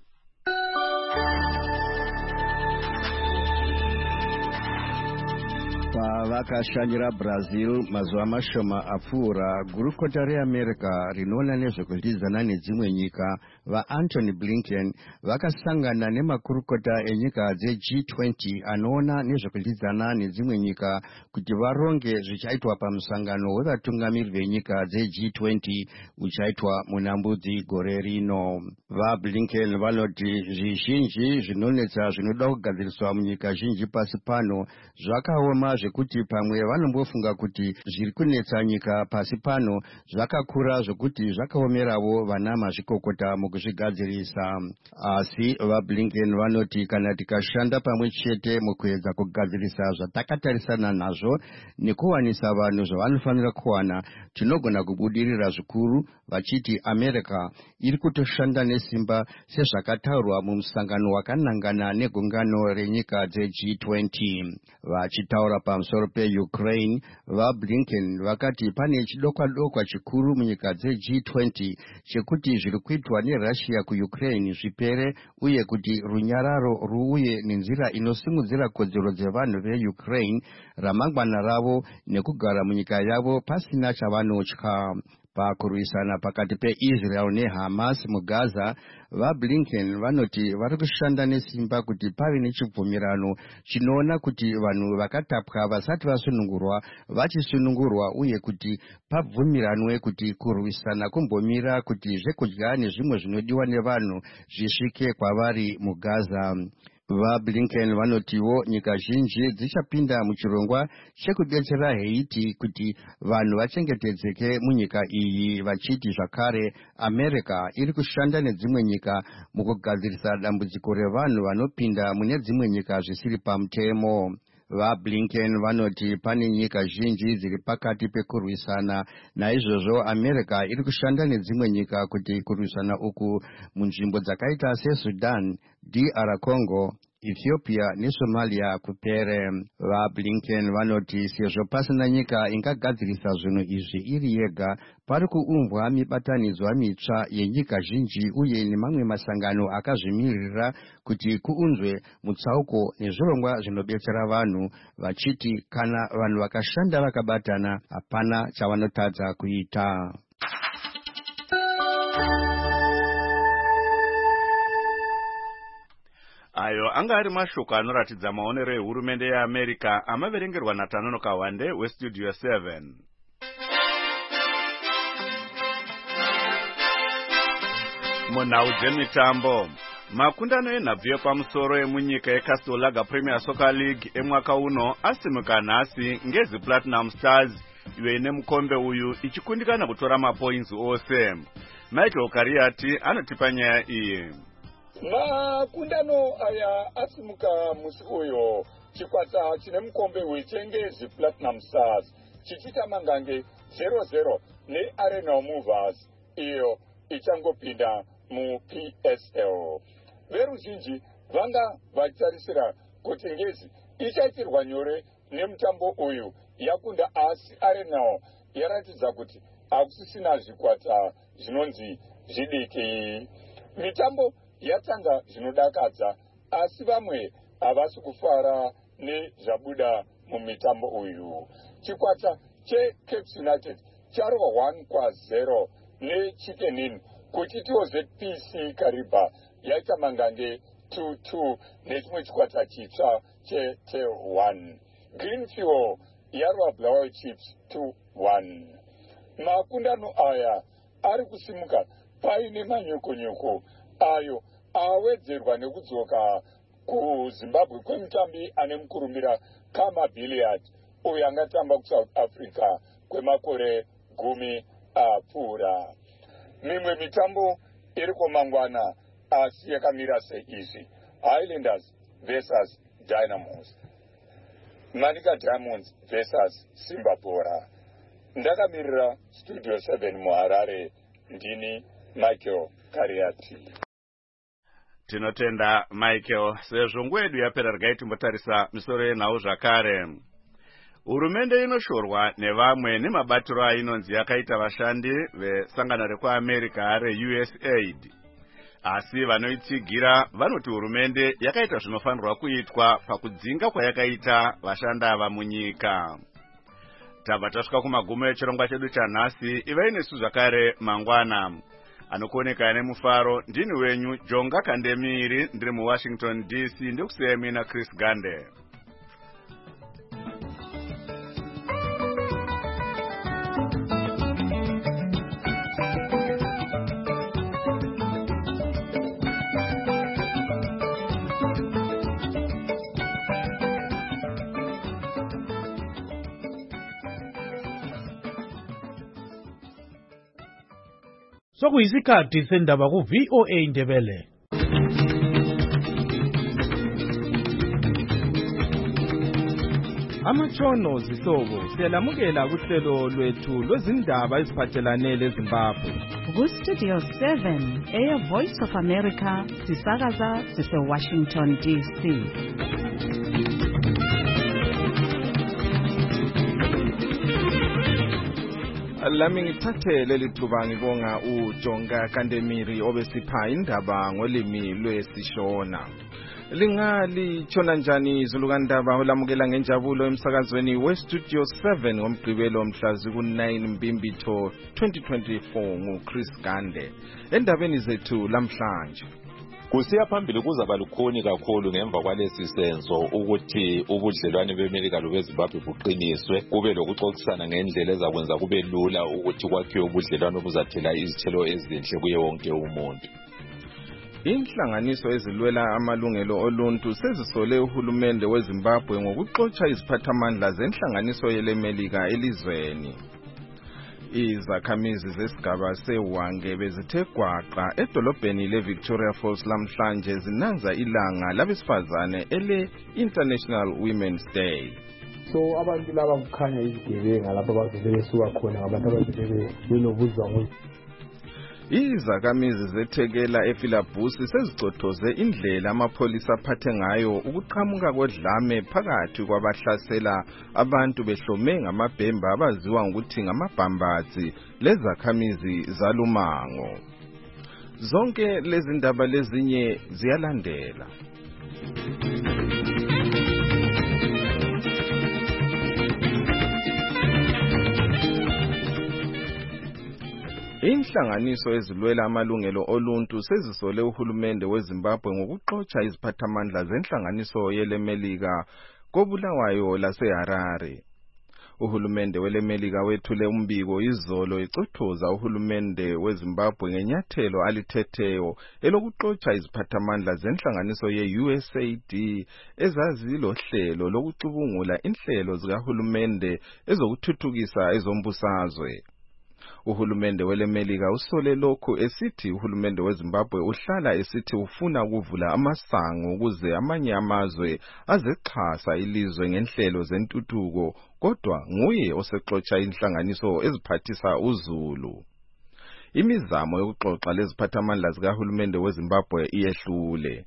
pavakashanyira Brazil mazuva mashoma apfuura, gurukota reAmerica rinoona nezvekudyidzana nedzimwe nyika vaAntony Blinken vakasangana nemakurukota enyika dzeG twenty anoona nezvekudyidzana nedzimwe nyika kuti varonge zvichaitwa pamusangano wevatungamiri venyika dzeG twenty uchaitwa munambudzi gore rino. VaBlinken vanoti zvizhinji zvinonetsa zvinoda kugadziriswa munyika zhinji pasi pano zvakaoma, zvekuti pamwe vanombofunga kuti zviri kunetsa nyika pasi pano zvakakura zvokuti zvakaomeravo vana mazvikokota mukuzvigadzirisa. Asi vaBlinken vanoti kana tikashanda pamwe chete mukuedza kugadzirisa zvatakatarisana nazvo nekuwanisa vanhu zvavanofanira kuwana, tinogona kubudirira zvikuru, vachiti America iri kutoshanda nesimba sezvakataurwa mumusangano wakanangana negungano renyika dzeG twenty. Vachitaura pamusoro peUkraine, vaBlinken vakati pane chidokwa dokwa chikuru munyika dzeG twenty chekuti zviri kuitwa neRussia kuUkraine zvipere, uye kuti runyararo ruuye nenzira inosimudzira kodzero dzevanhu veUkraine, ramangwana ravo nekugara munyika yavo pasina chavanotya. Pakurwisana pakati peIsrael neHamas muGaza, vaBlinken vanoti vari kushanda nesimba kuti pave nechibvumirano chinoona kuti vanhu vakatapwa vasati vasunungurwa vachisunungurwa, uye kuti pabvumiranwe kuti kurwisana kumbomira kuti zvekudya nezvimwe zvinodiwa nevanhu zvisvike kwavari muGaza. VaBlinken vanotiwo nyika zhinji dzichapinda muchirongwa chekudetsera Haiti kuti vanhu vachengetedzeke munyika iyi, vachiti zvakare America iri kushanda nedzimwe nyika mukugadzirisa dambudziko revanhu vanopinda mune dzimwe nyika zvisiri pamutemo. VaBlinken vanoti pane nyika zhinji dziri pakati pekurwisana, naizvozvo America iri kushanda nedzimwe nyika kuti kurwisana uku munzvimbo dzakaita seSudan, D R Congo, Ethiopia neSomalia kupere. VaBlinken vanoti sezvo pasina nyika ingagadzirisa zvinhu izvi iri yega, pari kuumbwa mibatanidzwa mitsva yenyika zhinji uye nemamwe masangano akazvimirira kuti kuunzwe mutsauko nezvirongwa zvinobetsera vanhu, vachiti kana vanhu vakashanda vakabatana hapana chavanotadza kuita. Ayo anga ari mashoko anoratidza maonero ehurumende yeAmerica amaverengerwa naTanono Kawande weStudio seven. Munhau dzemitambo, makundano enhabvu yepamusoro emunyika yeCastle Lager Premier Soccer League emwaka uno asimuka nhasi ngezi Platinum Stars, iwe ine mukombe uyu ichikundikana kutora mapoints ose. Michael Kariati anotipa nyaya iyi. Makundano aya asimuka musi uyo, chikwata chine mukombe wechengezi Platinum Stars chichita mangange zero zero neArena Movers iyo ichangopinda mu P S L. Veruzhinji vanga vachitarisira kuti ngezi ichaitirwa nyore nemutambo uyu yakunda, asi Arena yaratidza kuti hakusisina zvikwata zvinonzi zvidiki. Mitambo yatanga zvinodakadza, asi vamwe havasi kufara nezvabuda mumitambo uyu. Chikwata cheCape United charwa one kwa zero neChicken Inn, kuchitiwo Z P C Kariba yaita mangange two two nechimwe chikwata chitsva cheTe one. Greenfield yarwa Blair Chiefs two one. Makundano aya ari kusimuka paine manyokonyoko ayo awedzerwa nekudzoka kuZimbabwe kwemutambi ane mukurumbira Kama Billiard, uyo angatamba kuSouth Africa kwemakore gumi apfuura. Mimwe mitambo iri kumangwana asi yakamira seizvi: Highlanders versus Dynamos, Manika Diamonds versus Simba Bora. Ndakamirira Studio seven muHarare, ndini Michael Kariati. Tinotenda Michael. Sezvo nguva yedu yapera, regai timbotarisa misoro yenhau zvakare. Hurumende inoshorwa nevamwe nemabatiro ainonzi yakaita vashandi vesangano rekuAmerica reUSAID. asi vanoitsigira vanoti hurumende yakaita zvinofanirwa kuitwa pakudzinga kwayakaita vashandi ava munyika. Tabva tasvika kumagumo echirongwa chedu chanhasi. Ivai nesu zvakare mangwana. Anokuoneka nemufaro ndini wenyu Jonga Kandemiri, ndiri muWashington D C. Ndikusiyai mina Chris Gande. Sokuyisikhathi sendaba ku V O A Ndebele. Amatshono zihlobo siyalamukela kuhlelo lwethu lwezindaba eziphathelane leZimbabwe. Ku Studio seven, Air Voice of America, sisakaza sise Washington D C. Lami ngithathe leli thuba ngibonga uJonga Kandemiri obesipha indaba ngolimi lwesishona. Lingali tshona njani izulukandaba olamukela ngenjabulo emsakazweni weStudio seven ngomgqibelo mhlazi ku nine Mbimbitho twenty twenty-four nguChris Gande. Endabeni zethu lamhlanje kusiya phambili kuzaba lukhuni kakhulu ngemva kwalesi senzo ukuthi ubudlelwane beMelika lobeZimbabwe buqiniswe, kube lokuxoxisana ngendlela ezakwenza kube lula ukuthi kwakhiwe ubudlelwane obuzathela izithelo ezinhle kuye wonke umuntu. Inhlanganiso ezilwela amalungelo oluntu sezisole uhulumende weZimbabwe ngokuxotsha iziphathamandla zenhlanganiso yeleMelika elizweni. Izakhamizi zesigaba seWange bezithe gwaqa edolobheni leVictoria Falls lamhlanje zinanza ilanga labesifazane ele International Women's Day. So abantu laba kukhanya izigebenga lapho abavele besuka khona ngabantu abavele benobuzwa. Izakhamizi zeThekela ePhilabhusi sezicothoze indlela amapholisa aphathe ngayo ukuqhamuka kodlame phakathi kwabahlasela abantu behlome ngamabhemba abaziwa ngokuthi ngamabhambathi lezakhamizi zalumango. Zonke lezi ndaba lezinye ziyalandela. Inhlanganiso ezilwela amalungelo oluntu sezisole uhulumende weZimbabwe ngokuxotsha iziphathamandla zenhlanganiso yeleMelika koBulawayo laseHarare. Uhulumende weleMelika wethule umbiko izolo ecothoza uhulumende weZimbabwe ngenyathelo alithetheyo elokuxotsha iziphathamandla zenhlanganiso ye-U S A D ezazilohlelo lokucubungula inhlelo zikahulumende ezokuthuthukisa ezombusazwe. Uhulumende weleMelika usole lokhu esithi uhulumende weZimbabwe uhlala esithi ufuna ukuvula amasango ukuze amanye amazwe azexhasa ilizwe ngenhlelo zentuthuko, kodwa nguye osexotsha inhlanganiso eziphathisa uzulu. Imizamo yokuxoxa leziphathamandla zikahulumende weZimbabwe iyehlule.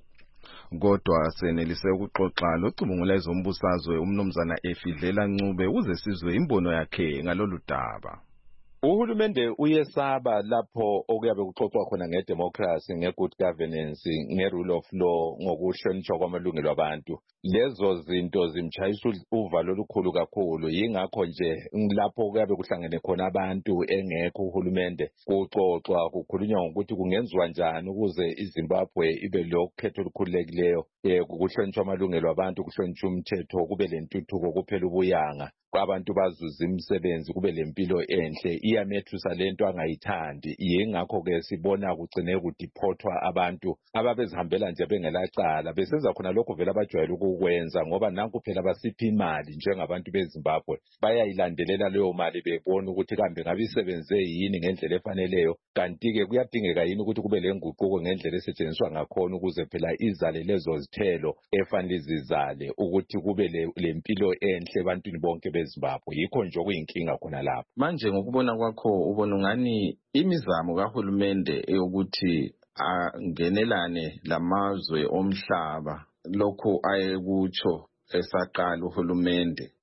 Kodwa senelise ukuxoxa locubungula ezombusazwe umnumzana Efidlela Ncube uze sizwe imbono yakhe ngalolu daba. Uhulumende uyesaba lapho okuyabe kuxoxwa khona ngedemocracy, ngegood governance, ngerule of law, ngokuhlonishwa kwamalungelo abantu. Lezo zinto zimchayisa uvalo olukhulu kakhulu, yingakho nje lapho kuyabe kuhlangene khona abantu engekho uhulumende kuxoxwa kukhulunywa ngokuthi kungenziwa njani ukuze iZimbabwe ibe lokhetho olukhululekileyo eh kuhlonishwa amalungelo abantu, kuhlonishwa umthetho, kube lentuthuko, kuphela ubuyanga, abantu bazuza imisebenzi, kube lempilo enhle. Iyamethusa lento angayithandi, yingakho ke sibona kugcine kudiphothwa abantu ababezihambela nje bengelacala, besenza khona lokho vele abajwayele ukukwenza, ngoba nanku phela basipha imali njengabantu beZimbabwe, bayayilandelela leyo mali bebona ukuthi kambe ngabe isebenze yini ngendlela efaneleyo, kanti ke kuyadingeka yini ukuthi kube lenguquko ngendlela esetshenziswa ngakhona ukuze phela izale lezo zithelo efanele zizale, ukuthi kube lempilo enhle ebantwini bonke beZimbabwe. Yikho nje okuyinkinga khona lapho. Manje ngokubona kwakho ubona ngani imizamo kahulumende eyokuthi angenelane lamazwe omhlaba lokho ayekutsho esaqala uhulumende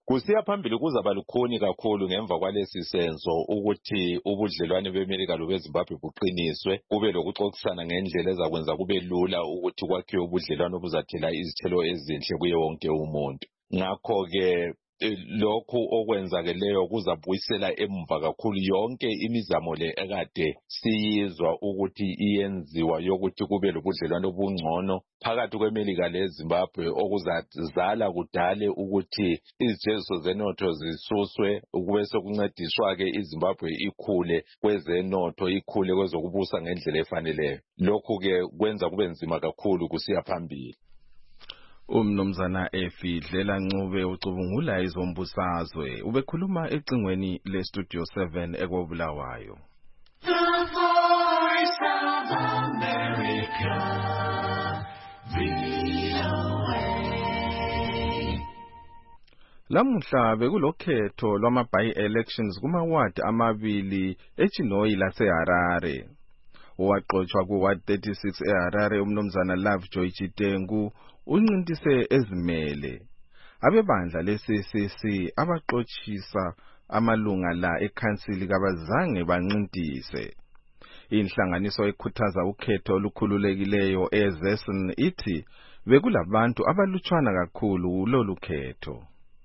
Kusiya phambili kuzaba lukhuni kakhulu ngemva kwalesi senzo ukuthi ubudlelwane beMelika lobeZimbabwe buqiniswe, kube lokuxoxisana ngendlela ezakwenza kube lula ukuthi kwakhiwe ubudlelwane obuzathela izithelo ezinhle kuye wonke umuntu. Ngakho-ke lokhu okwenzakeleyo kuzabuyisela emva kakhulu yonke imizamo le ekade siyizwa ukuthi iyenziwa yokuthi kube lobudlelwane obungcono phakathi kweMelika leZimbabwe okuzazala kudale ukuthi izijeziso zenotho zisuswe kube sekuncediswa-ke iZimbabwe ikhule kwezenotho ikhule kwezokubusa ngendlela efaneleyo. Lokhu-ke kwenza kube nzima kakhulu kusiya phambili. Umnumzana Efidlela Ncube ucubungula izombusazwe ubekhuluma ecingweni leStudio seven ekobulawayo. The Voice of America, V O A. Lamuhla bekulokhetho lwama-by-elections kuma-ward amabili eChinoyi laseHarare. Owaqotshwa ku-ward thirty-six eHarare umnumzana Lovejoy Chitengu uncintise ezimele. Abebandla le-C C C abaxotshisa amalunga la ekhansili kabazange bancintise. Inhlanganiso ekhuthaza ukhetho olukhululekileyo eZessen ithi bekulabantu abalutshwana kakhulu kulolu khetho.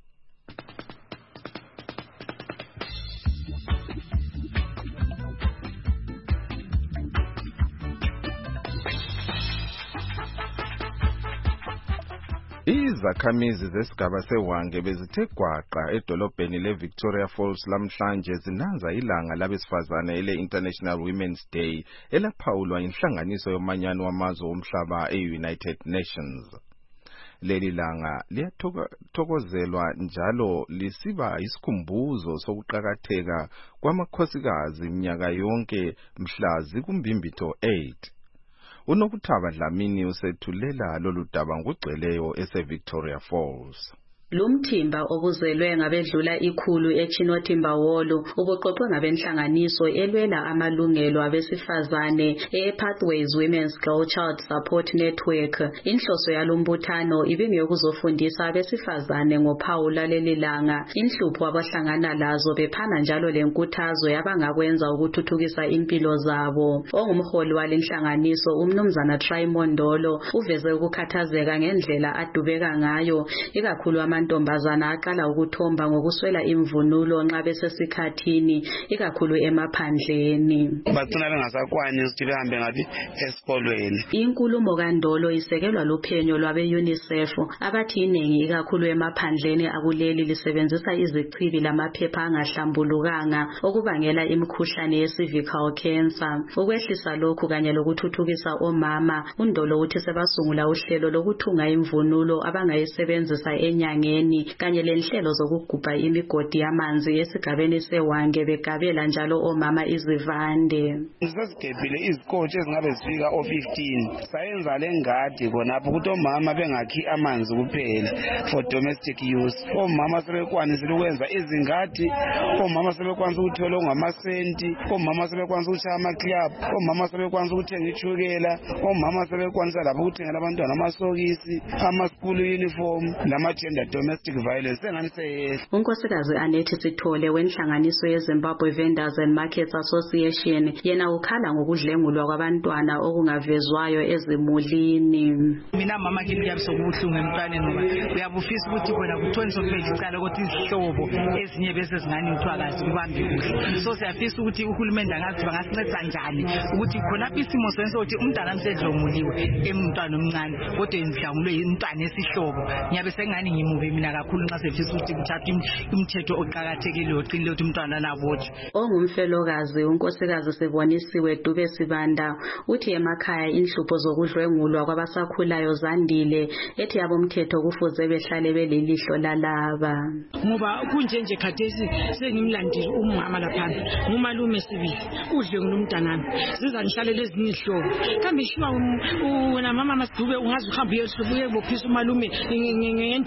Izakhamizi zesigaba seWange bezithe gwaqa edolobheni leVictoria Falls lamhlanje zinanza ilanga labesifazane ele-International Women's Day elaphawulwa inhlanganiso yomanyano wamazwe omhlaba e-United Nations. Leli langa liyathokozelwa njalo lisiba isikhumbuzo sokuqakatheka kwamakhosikazi minyaka yonke mhla zikumbimbitho eight. Unokuthaba Dlamini usethulela lolu daba ngugcweleyo ese-Victoria Falls. Lumthimba obuzelwe ngabedlula ikhulu eChinothimba Wolo ubuqoqwe ngabenhlanganiso elwela amalungelo abesifazane ePathways Women's Girl Child Support Network. Inhloso yalombuthano ibingeyokuzofundisa abesifazane ngophawu lwaleli langa, inhlupho abahlangana lazo bephana njalo lenkuthazo yabangakwenza ukuthuthukisa impilo zabo. Ongumholi walenhlanganiso umnumzana Trimondolo uveze ukukhathazeka ngendlela adubeka ngayo ikakhulu ama amantombazana aqala ukuthomba ngokuswela imvunulo nxa besesikhathini ikakhulu emaphandleni. Bagcina bengasakwani ukuthi behambe ngathi esikolweni. Inkulumo kaNdolo isekelwa luphenyo lwabe-UNICEF abathi iningi ikakhulu emaphandleni akuleli lisebenzisa izichibi lamaphepha angahlambulukanga okubangela imikhuhlane ye-cervical cancer. Ukwehlisa lokhu kanye lokuthuthukisa omama, uNdolo uthi sebasungula uhlelo lokuthunga imvunulo abangayisebenzisa enyangeni kanye lenhlelo zokugubha imigodi yamanzi esigabeni seWange begabela njalo omama izivande. Sesigebhile izikotsho ezingabe zifika o fifteen. Sayenza lengadi khonapho ukuthi omama bengakhi amanzi kuphela for domestic use. Omama sebekwanisile ukwenza izingadi, omama sebekwanisa ukuthola ongamasenti, omama sebekwanisa ukushaya ama-club, omama sebekwanisa ukuthenga ichukela, omama sebekwanisa lapho ukuthengela abantwana amasokisi, ama-school uniform lama-gender domestic violence enganiseyehla. Unkosikazi Anethi Sithole wenhlanganiso yeZimbabwe Vendors and Markets Association yena ukhala ngokudlengulwa kwabantwana okungavezwayo ezimulini. Mina mama kimi yabusokubuhlungu emntwaneni ngoba uyabufisa ukuthi khona kuthoniswe kuvele icala ukuthi izihlobo ezinye bese zingani uthwakazi kubambi kuhle. So siyafisa ukuthi uhulumende angazi bangasinceda njani ukuthi khonapho isimo senze ukuthi umntwana msedlomuliwe emntwana omncane kodwa endlangulwe umntwana esihlobo. Ngiyabe sengani ngimubi mina kakhulu nxa sefisa ukuthi kuthathe umthetho oqhakathekile oqinile ukuthi umntwana nabotshwe. Ongumfelokazi unkosikazi Sibonisiwe Dube Sibanda uthi emakhaya inhlupho zokudlwengulwa kwabasakhulayo zandile ethi abomthetho kufuze behlale belilihlo lalaba. Ngoba kunje nje khathesi sengimlandile umama lapha ngumalume sibili udlwengula umntanami sizangihlalela ezinye ihlobo kambe shiwa wena mama Masidube ungazi uhamba uyehlubuye bophisa umalume ngendaba yena le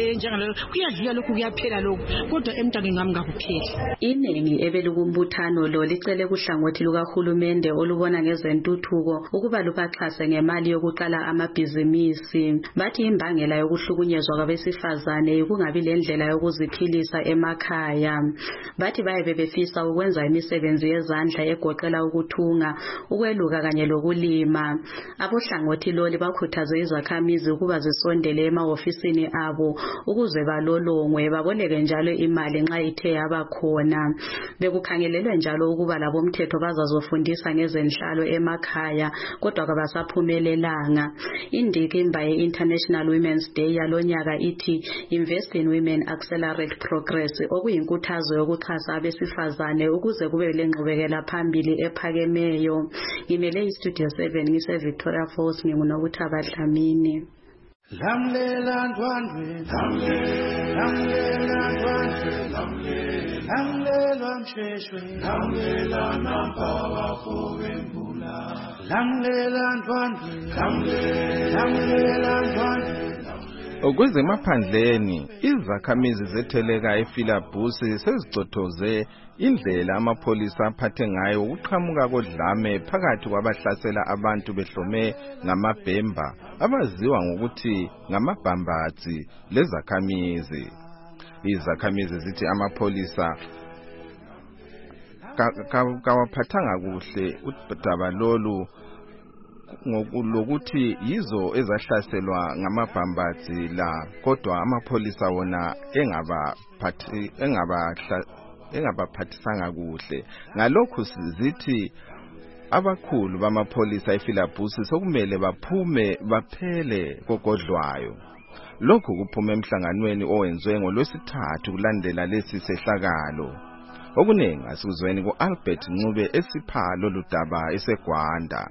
njengalo kuyadlula lokhu kuyaphela lokhu kodwa emntwaneni wami ngakupheli. Iningi ebelukumbuthano lo licele kuhlangothi lukahulumende olubona ngezentuthuko ukuba lubaxhase ngemali yokuqala amabhizinisi. Bathi imbangela yokuhlukunyezwa kwabesifazane ukungabi lendlela yokuziphilisa emakhaya. Bathi baye befisa ukwenza imisebenzi yezandla egoqela ukuthunga, ukweluka kanye lokulima. Abohlangothi loli bakhuthaze izakhamizi ukuba zisondele emahofisini abo ukuze balolongwe baboleke njalo imali nxa ithe yaba khona. Bekukhangelelwe njalo ukuba labomthetho bazazofundisa ngezenhlalo emakhaya kodwa kabasaphumelelanga. Indikimba ye-International Women's Day yalonyaka ithi Invest in Women Accelerate Progress, okuyinkuthazo yokuxhasa abesifazane ukuze kube lengqubekela phambili ephakemeyo. Ngimele iStudio seven ngise Victoria Falls, nginguNokuthaba Dlamini. Lamlela ndwandwe, lamlela ndwandwe, lamlela msheshwe, lamlela nampawa kobembula, lamlela ndwandwe, lamlela ndwandwe. Okwezemaphandleni izakhamizi zetheleka eFilabusi sezicothoze indlela amapholisa aphathe ngayo ukuqhamuka kodlame phakathi kwabahlasela abantu behlome ngamabhemba abaziwa ngokuthi ngamabhambatsi lezakhamizi. Izakhamizi zithi amapholisa kawaphathanga kuhle udaba lolu ngokuthi yizo ezahlaselwa ngamabhambatsi la, kodwa amapholisa wona engabaphathi engabahla engabaphathisanga kuhle. Ngalokhu sizithi abakhulu bamapholisa eFilabusi sokumele baphume baphele kogodlwayo. Lokhu kuphume emhlanganweni owenziwe ngolwesithathu kulandela lesi sehlakalo. Okuningi asikuzweni ku-Albert Ncube esiphalo ludaba eseGwanda.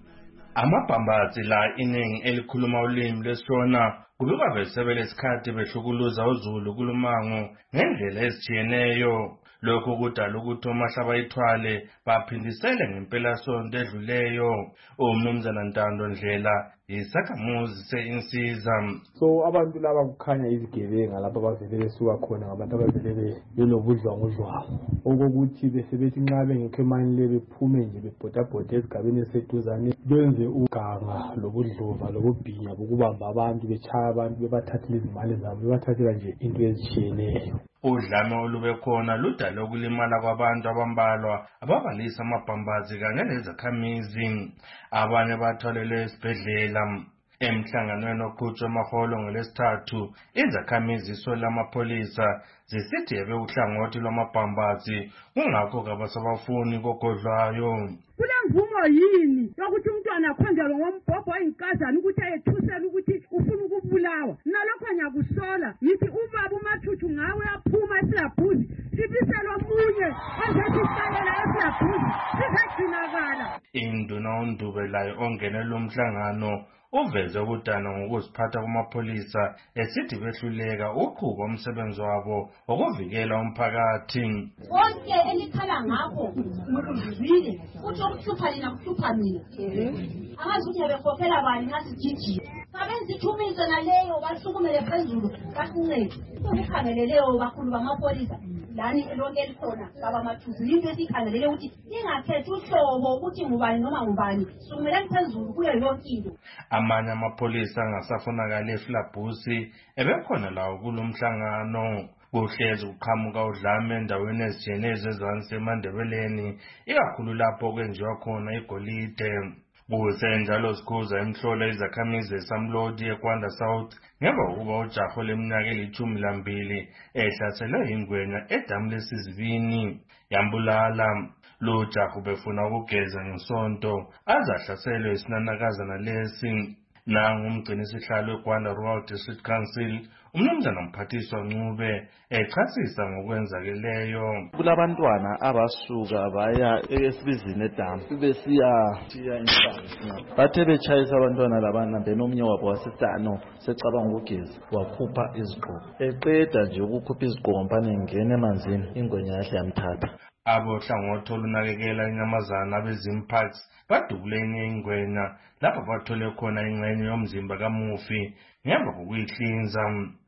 Amabhambatsi la iningi elikhuluma ulimi lwesishona kubikwa besebele isikhathi behlukuluza uZulu kulumango ngendlela ezitshiyeneyo. Lokhu kudala ukuthi omahlaba bayithwale baphindisele ngempelasonto edluleyo. Umnumzana Ntando Ndlela yisakhamuzi se-Insiza. So abantu laba kukhanya izigebenga lapha bavele besuka khona ngabantu abavele belobudlwangudlwangu okokuthi besebethi nxa bengekho emani le bephume nje bebhodabhoda ezigabeni eziseduzane benze uganga lobudlova lobubhinya bokubamba abantu betshaya abantu bebathathela izimali zabo bebathathela nje into ezitshiyeneyo. Udlame olubekhona ludala ukulimala kwabantu abambalwa ababalisa amabhambazi kanye nezakhamizi. Abanye batholelwe esibhedlela. Emhlanganweni oqhutshwa amaholo ngolesithathu izakhamizi isola amapholisa zisithi ebeuhlangothi lwamabhambazi kungakho kabasabafuni kogodlwayo. Kulemvumo yini yokuthi umntwana akhondelwe ngombhobho oyinkazana ukuthi ayethusela ukuthi ufuna ukubulawa? Nalokho ngiyakusola ngithi ubaba uMathuthu ngawe uyaphuma eSilabuzi sibisela omunye ongathi isalela eSilabuzi sizagcinakala. Induna uNdube layo ongenela umhlangano uveze ukudana ngokuziphatha kwamapholisa esithi behluleka uqhuba umsebenzi wabo okuvikela umphakathi. Konke elikhala ngakho ngokuzwile ukuthi ukuhlupha lina kuhlupha mina. Amazuthi bekhokhela bani ngasigijile. Sabenza ithumise naleyo basukumele phezulu basincede. Ukukhangeleleyo bakhulu bamapholisa lani lonke elikhona baba Mathuzu into esikhangelele ukuthi ingakhethi uhlobo ukuthi ngubani noma ngubani sukumele phezulu kuyo yonke into. Amanye amapholisa angasafunakala eFilabusi ebekhona lawo kulomhlangano. Kuhlezi uqhamuka udlame endaweni ezitshiyeneyo ezansi eMandebeleni ikakhulu lapho kwenziwa khona igolide. Kusenjalo sikhuza emhlola izakhamizi eSamlodi eGwanda South ngemva kokuba ujaho leminyaka elithumi lambili ehlaselwe ingwenya edamu lesizibini yambulala. Lo jaho befuna ukugeza ngesonto azahlaselwe isinanakazana lesi. Nangu umgcinisihlalo weGwanda Rural District Council umnumzana Mphathiswa Ncube echasisa ngokwenzakeleyo. Kulabantwana abasuka baya esibizini edamu besiya thiya inhlanzi bathe betshayisa abantwana labana benomnye wabo wasesitano secabanga ukugeza wakhupha izigqoko eqeda nje ukukhupha izigqoko mpane ngene emanzini ingwenya yahle yamthatha. Abohlangothi olunakekela inyamazana abezimparks badubule enye ingwenya lapho bathole khona ingxenye yomzimba kamufi ngemva kokuyihlinza.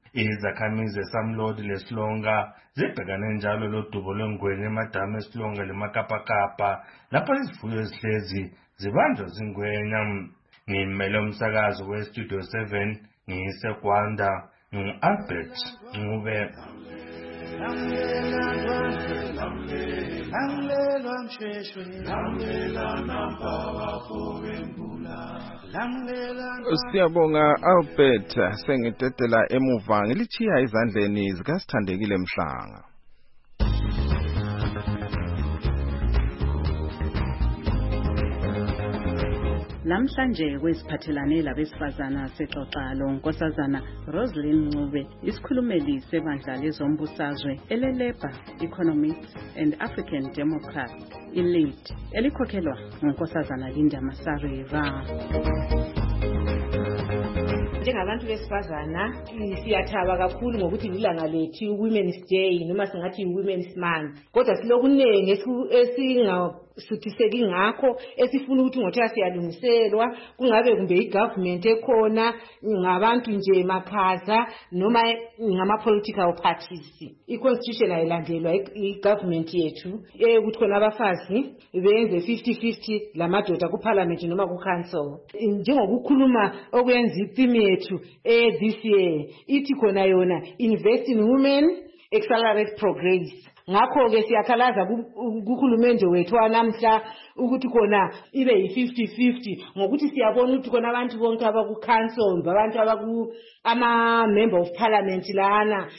Izakhamizi eSamlodi leSilonga zibhekane njalo lodubo lwengwenya emadamu eSilonga leMakapakapa lapho izifuyo ezihlezi zibanjwa zingwenya. Ngimele umsakazo weStudio seven ngiseGwanda ngu-Albert Ncube. Siyabonga Albert, sengidedela emuva ngilichiya izandleni zikaSithandekile Mhlanga. Namhlanje kwesiphathelane labesifazana sexoxalo Nkosazana Roselyn Ncube, isikhulumeli sebandla lezombusazwe eleLabour, Economics and African Democrats, iLead, elikhokhelwa nguNkosazana Linda Masariva. Njengabantu besifazana siyathaba kakhulu ngokuthi ilanga lethu Women's Day noma singathi Women's Month, kodwa silokunenge esinga suthiseki ngakho esifuna ukuthi ngothiya siyalungiselwa kungabe kumbe igovernment ekhona ngabantu nje makhaza noma ngama political parties. I-constitution ayilandelwa igovernment yethu ukuthi khona abafazi benze fifty fifty lamadoda kuparliament noma ku-council. Njengokukhuluma okwenza itheme yethu eh this year ithi khona yona invest in women, accelerate progress. Ngakho ke siyakhalaza kuhulumende wethu namhla ukuthi khona ibe yi fifty fifty ngokuthi siyabona ukuthi khona abantu bonke abaku council abantu abaku ama member of parliament lana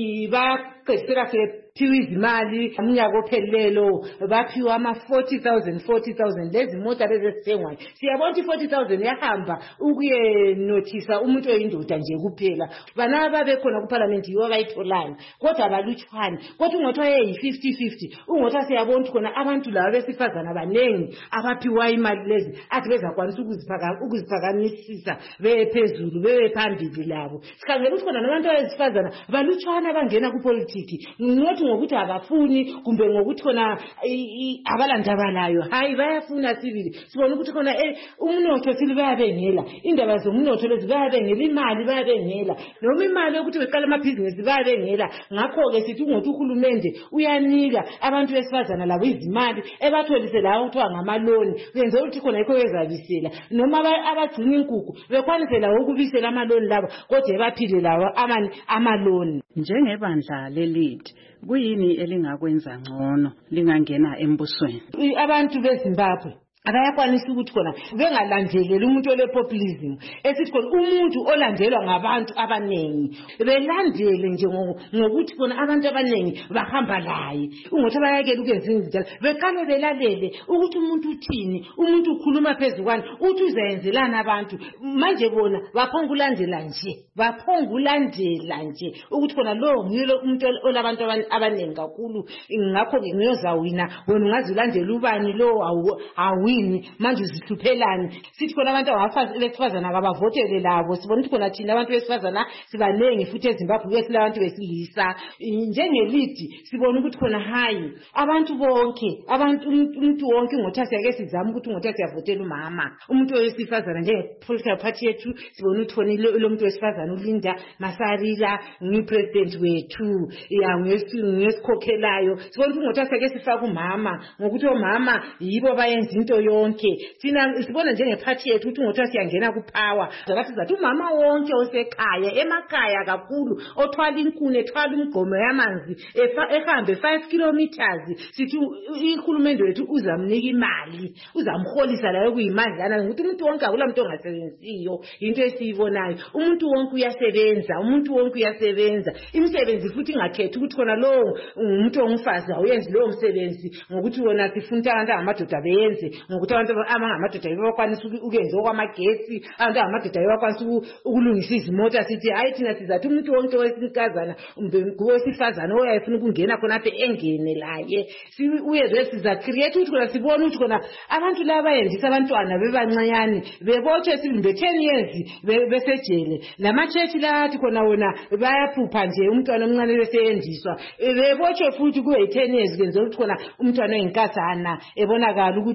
ibaqesela sephiwa izimali umnyaka ophelelo baphiwa ama forty thousand forty thousand lezi mota bezesithengwayo. Siyabona ukuthi forty thousand yahamba ukuye notice umuntu oyindoda nje kuphela bana ababekhona ku parliament yiwo bayitholayo kodwa abalutshwane kodwa ungothi ayi fifty fifty ungothi siyabona ukuthi khona abantu laba besifazana abanengi abaphiwa imali lezi athi bezakwanisa ukuziphaka ukuziphakamisisa bephezulu bephambili labo. Sikhangela ukuthi khona nabantu besifazana balutshwana bangena ku politics ngokuthi ngokuthi abafuni kumbe ngokuthi khona abalandabalayo hayi bayafuna sibili sibona ukuthi khona umnotho silibabengela indaba zomnotho lezi bayabengela imali bayabengela noma imali ukuthi beqala ama business bayabengela. Ngakho ke sithi ngokuthi uhulumende uyanika abantu besifazana labo izimali ebatholise lawo kuthiwa ngamaloni benze ukuthi khona yikho bezabisela noma abagcina inkukhu bekwanise lawo ukubisela amaloni labo kodwa ebaphile lawo amani amaloni. Njengebandla leLead kuyini elingakwenza ngcono lingangena embusweni? Abantu beZimbabwe abayakwanisa ukuthi khona bengalandeleli umuntu ole populism esithi khona umuntu olandelwa ngabantu abanengi belandele nje ngokuthi khona abantu abanengi bahamba laye ungothi bayakela ukwenza izinto beqale belalele ukuthi umuntu uthini umuntu ukhuluma phezukwane uthi uzayenzelana abantu manje bona baphonga ulandela nje baphonga ulandela nje ukuthi khona lo nguyilo umuntu olabantu abanengi kakhulu. Ngakho ke ngiyozawina wena ungazilandela ubani lo awu manje zihluphelani sithi khona abantu abafazi besifazana abavotele labo sibona ukuthi khona thina abantu besifazana sibanengi futhi eZimbabwe kwesilabantu besilisa njengeLead sibona ukuthi khona hayi abantu bonke abantu umuntu wonke ngothi asiyake sizama ukuthi ngothi siyavotela umama umuntu wesifazana nje political party yethu sibona ukuthi khona lo muntu wesifazana uLinda Masarila ngi president wethu ya ngesikhokhelayo sibona ukuthi ngothi asiyake sifaka umama ngokuthi omama yibo bayenza into yonke sina sibona njengephathi yethu ukuthi ngothi siyangena kupower ngathi zathi umama wonke osekhaya emakhaya kakhulu othwala inkuni ethwala umgomo yamanzi ehambe five kilometers sithi ihulumende wethu uzamnika imali uzamholisa layo kuyimadlana ukuthi umuntu wonke akulamuntu ongasebenziyo into esiyibonayo umuntu wonke uyasebenza umuntu wonke uyasebenza imisebenzi futhi ingakhethi ukuthi khona lo umuntu ongumfazi awuyenzi lo msebenzi ngokuthi wona sifuna abantu amadoda beyenze ngokuthi abantu abangamadoda bakwanisa ukwenza okwamagesi abantu abangamadoda bakwanisa ukulungisa izimota sithi hayi thina sizathi umuntu wonke wesinkazana ngowesifazana oyayifuna ukungena khona apha engene laye uyezwe siza create ukuthi khona sibone ukuthi khona abantu laba bayendisa abantwana bebancanyane bebotshwe sibe ten years besejele lama church lathi khona wona bayaphupha nje umntwana omncane beseyendiswa bebotshwe futhi kuwe ten years kenze ukuthi khona umntwana oyinkazana ebonakala ukuthi khona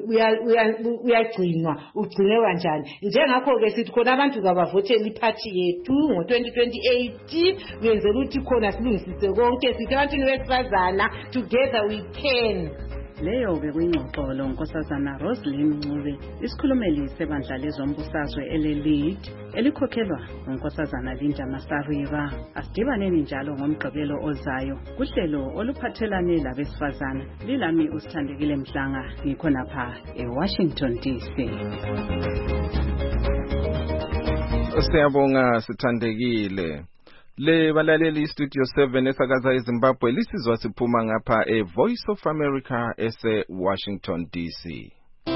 uyagcinwa ugcine kanjani njengakho-ke sithi khona abantu kabavotela iphathi yethu ngo-twenty twenty-eight uyenzela ukuthi khona silungisise konke sithi ebantwini besifazana together we can. Leyo bekuyingxoxolo unkosazana Roslyn Ncube, isikhulumeli sebandla lezombusazwe ele-Lead elikhokhelwa unkosazana Linda Masariva. Asidibaneni njalo ngomgqibelo ozayo kuhlelo oluphathelane labesifazana. Lilami uSithandekile Mhlanga, ngikhonapha eWashington D C. Siyabonga Sithandekile. Le balaleli Studio seven esakaza eZimbabwe lisizwa siphuma ngapha e Voice of America ese Washington D C.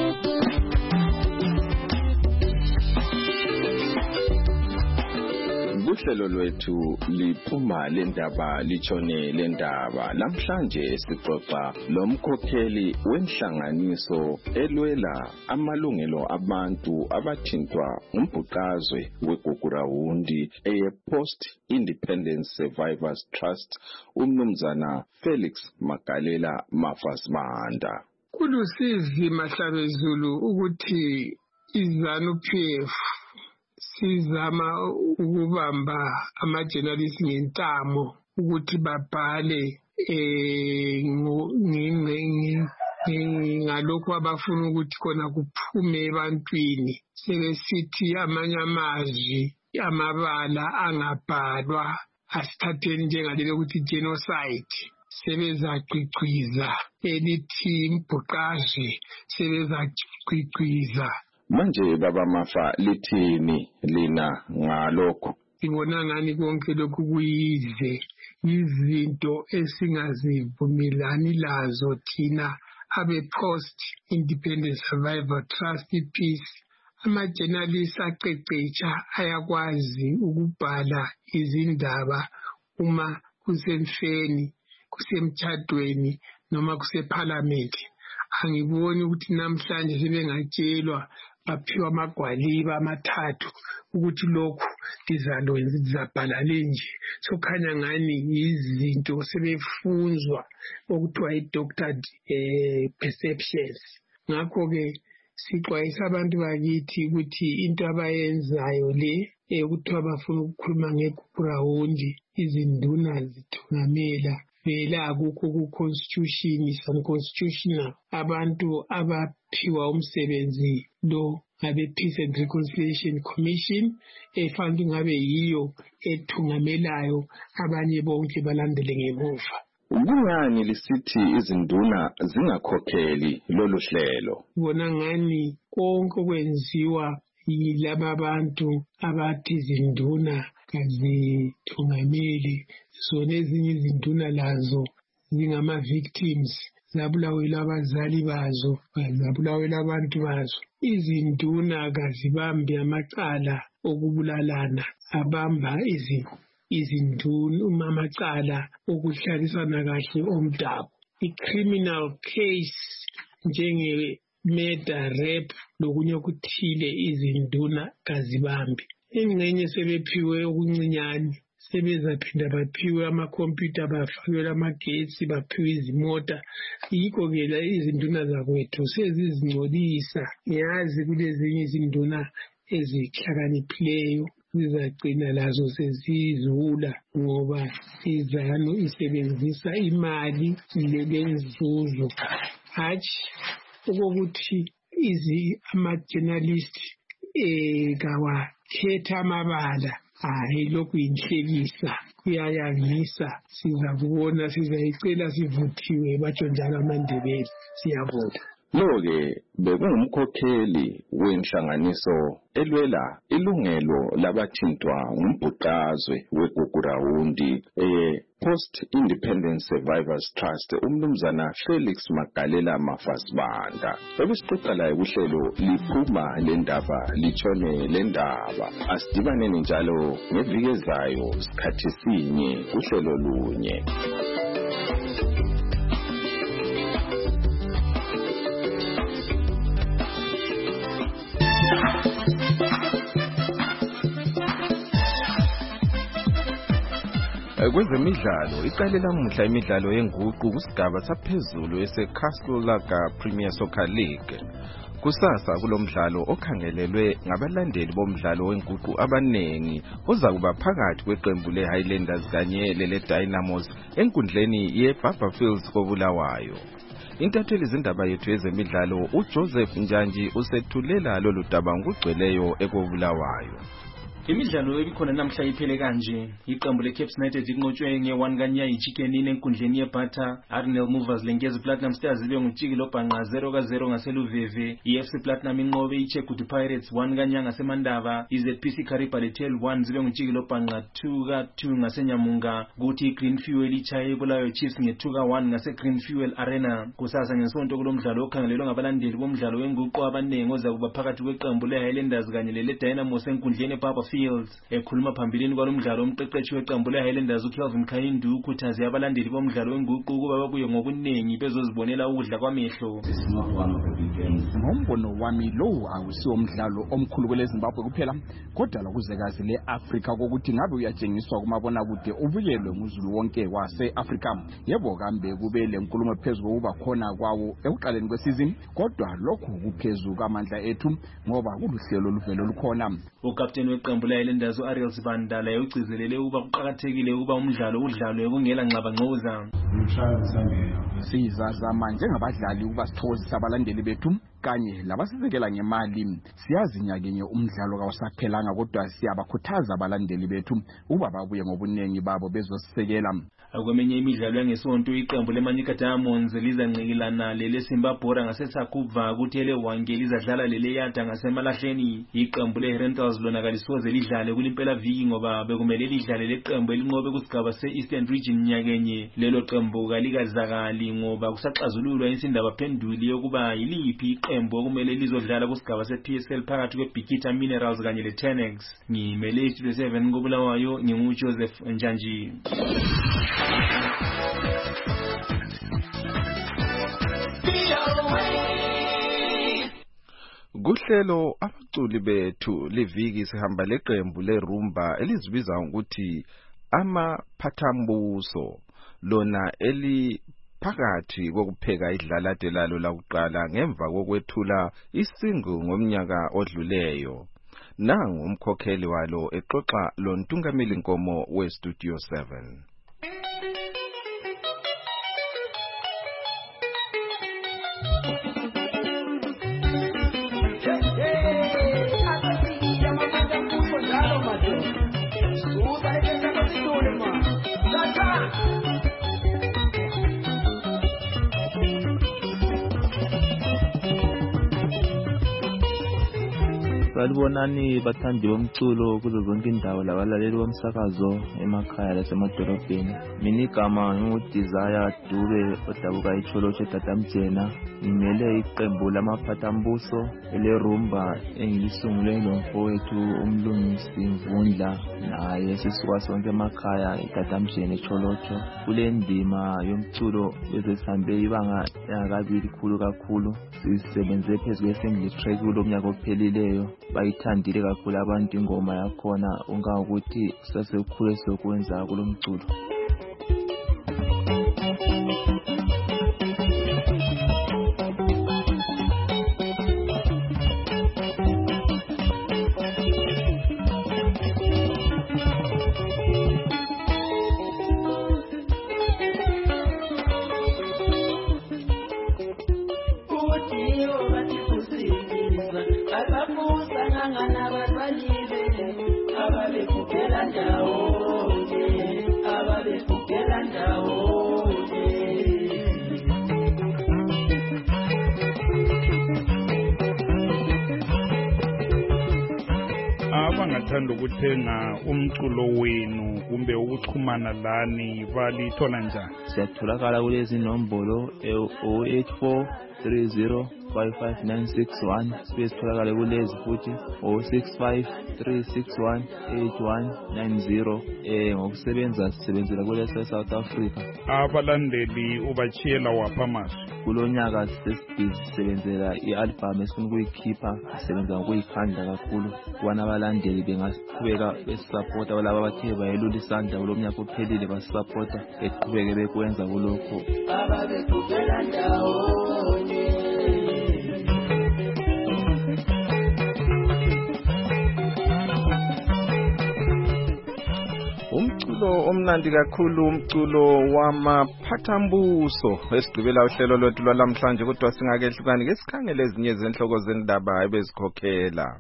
Uhlelo lwethu liphuma lendaba litshone lendaba. Namhlanje sixoxa lomkhokheli wenhlanganiso elwela amalungelo abantu abathintwa umbhuqazwe weGugurawundi eye Post Independence Survivors Trust, umnumzana Felix Magalela Mafasibanda. Kulusizi Mahlabezulu ukuthi iZanu-P F sizama ukubamba ama-journalists ngentamo ukuthi babhale eh ngalokho abafuna ukuthi khona kuphume ebantwini. Sebesithi amanye amazwi amabala angabhalwa asithatheni njengalelo ukuthi genocide. Sebezacicwiza elithi imbhuqazwe sebezacicwiza. Manje baba Mafa lithini lina ngalokho? Ngibona ngani konke lokhu kuyize izinto esingazivumelani lazo thina abe Post Independence Survivor Trust Peace. Ama-journalists aqeqetsha ayakwazi ukubhala izindaba uma kusemfeni, kusemtshadweni noma kuseParliament. Angiboni ukuthi namhlanje sebengatshelwa baphiwa amagwaliba amathathu ukuthi lokhu lizalwenza lizabhala lenje. Sokhanya ngani izinto sebefunzwa okuthiwa i-doctored eh, perceptions. Ngakho-ke sixwayisa abantu bakithi ukuthi into abayenzayo le ekuthiwa bafuna ukukhuluma ngeGugurawundi, izinduna zithungamela vele akukho ku-constitution is unconstitutional. Abantu abaphiwa umsebenzi lo ngabe Peace and Reconciliation Commission efanele ngabe yiyo ethungamelayo, abanye bonke balandele ngemuva. Kungani lisithi izinduna zingakhokheli lolu hlelo? Bona ngani konke kwenziwa yilaba abantu abathi izinduna kazithungameli. Zona ezinye izinduna lazo zingama-victims, zabulawela abazali bazo, zabulawela abantu bazo. Izinduna kazibambi amacala okubulalana, abamba izinduna amacala okuhlalisana kahle omdabu. I-criminal case njenge-murder, rape lokunye okuthile izinduna kazibambi. Ingxenye sebephiwe okuncinyane, sebezaphinda baphiwe amakhompyutha, bafakelwe amagetsi, baphiwe izimota. Yikho-ke la izinduna zakwethu sezizingcolisa. Ngiyazi kulezinye izinduna ezihlakaniphileyo zizagcina lazo sezizula ngoba izanu isebenzisa imali lenzuzo, hatshi okokuthi izi ama-journalist eh kawakhetha amabala. Hayi, lokhu yinhlekisa, kuyayangisa. Siza kubona, sizayicela sivuthiwe batsho njalo amaNdebele. Siyabonga. Lo-ke bekungumkhokheli wenhlanganiso elwela ilungelo labathintwa ngumbhuqazwe weGugurawundi eh Post Independence Survivors Trust, umnumzana Felix Magalela Mafasibanda. Ebesixoxa laye kuhlelo liphuma lendaba litshone lendaba. Asidibaneni njalo ngeviki ezayo sikhathi sinye kuhlelo lunye. Kwezemidlalo, iqale lamuhla imidlalo yenguqu kusigaba saphezulu ese-Castle Lager Premier Soccer League. Kusasa kulomdlalo okhangelelwe ngabalandeli bomdlalo wenguqu abanengi ozakuba phakathi kweqembu le-Highlanders kanye lele-Dynamos enkundleni ye-Barberfields koBulawayo. Intatheli zindaba yethu yezemidlalo uJoseph Njanji usethulela lolu daba ngokugcweleyo ekobulawayo. Imidlalo ebikhona namhla iphele kanje. Iqembu leCaps United linqotshwe nge-one kanyayi chickenini enkundleni yeBata. Arsenal Movers lenkezi Platinum Stars ibe ngutshiki lobhanqa zero ka zero ngaseluveve. I-F C Platinum inqobe iChegutu Pirates one kanya ngasemandava. I-Z P C Kariba leTel one zibe ngutshiki lobhanqa two ka two ngasenyamunga. Kuthi iGreen Fuel ichaye Bulawayo Chiefs nge-two ka one ngaseGreen Fuel Arena. Kusasa ngesonto kulomdlalo okhangelelwe ngabalandeli bomdlalo wenguqu abanengi ozakuba phakathi kweqembu le-Highlanders kanye lele-Dynamos enkundleni eBarberfields. Ekhuluma phambilini kwalomdlalo umqeqeshi weqembu le-Highlanders uKelvin Kayindu ukhuthaze abalandeli bomdlalo wenguqu ukuba babuye ngokuningi bezozibonela ukudla kwamehlo. Ngombono wami lo awusiwo umdlalo omkhulu kweleZimbabwe kuphela kodwa lokuzekazi le-Afrika kokuthi ngabe uyatshengiswa kumabona kude ubuyelwe nguzulu wonke wase-Afrika. Yebo kambe kube lenkulumo phezulu ukuba khona kwawo ekuqaleni kwesizini kodwa lokhu kuphezulu kwamandla ethu ngoba kuluhlelo luvelo lukhona. Ukapteni weqembu le-Highlanders u-Ariel Sibandala ugcizelele ukuba kuqakathekile ukuba umdlalo udlalwe kungela ngxabangxoza. Sizazama njengabadlali ukuba sithokozisa abalandeli bethu kanye labasisekela ngemali. Siyazi nyakenye umdlalo kawusaphelanga kodwa siyabakhuthaza abalandeli bethu ukuba babuye ngobunengi babo bezosisekela. Akwemenye imidlalo yangesonto iqembu leManyika Diamonds lizanqikilana lele-Simba Bora ngaseSakuva kuthi ele-Wangeli izadlala lele-Yata ngasemalahleni. Iqembu le-Rentals lona kalisoze lidlale kulimpela viki ngoba bekumele lidlale leqembu elinqobe kusigaba se-Eastern Region nyakenye. Lelo qembu kalikazakali ngoba kusaxazululwa insindaba phenduli yokuba yiliphi iqembu okumele lizodlala kusigaba se-P S L phakathi kweBikita Minerals kanye le-Tenex. Ngimele iStudio seven koBulawayo nginguJoseph Njanji. Kuhlelo abaculi bethu liviki sihamba leqembu lerumba elizibiza ukuthi amaphathambuso lona eli phakathi kokupheka idlalade lalo lakuqala ngemva kokwethula isingu ngomnyaka odluleyo. Nangu umkhokheli walo exoxa lo ntungameli nkomo weStudio seven. Salibonani bathandi bomculo kuzo zonke indawo labalaleli bomsakazo emakhaya lasemadolobheni. Mina igama nginguDesire Dube odabuka iCholotsho eDadamjena. Ngimele iqembu lamaphathambuso elerumba engilisungule nomfowethu umlungisi Mvundla naye sisuka sonke emakhaya eDadamjena eCholotsho. Kule ndima yomculo bezesihambe ibanga yakabili khulu kakhulu. Sisebenze phezu kwe-single track kulo mnyaka ophelileyo. Bayithandile kakhulu abantu ingoma yakhona ungakuthi sasekukhulu esokwenza kulo mculo. abangathanda ukuthenga umculo wenu kumbe ukuxhumana lani balithola njani? Siyatholakala kulezi nombolo zero eight four three zero five five nine six one. Sibe sitholakale kulezi futhi oh six five three six one eight one nine zero. Eh ngokusebenza sisebenzela kule South Africa. Abalandeli ubachiyela wapha mashi. Kulonyaka sisebenzela i-album esifuna ukuyikhipha, sisebenza ngokuyikhandla kakhulu. Kwana abalandeli bengasiqhubeka besupporta laba abathe bayelula isandla kulomnyaka ophelile basupporta eqhubeke bekwenza kulokho. Ababeqhubela ndawonye. Umculo omnandi kakhulu, umculo wamaphathambuso esigqibela uhlelo lwethu lwalamhlanje, kodwa singakehlukani ke sikhangele ezinye zenhloko zendaba ebezikhokhela.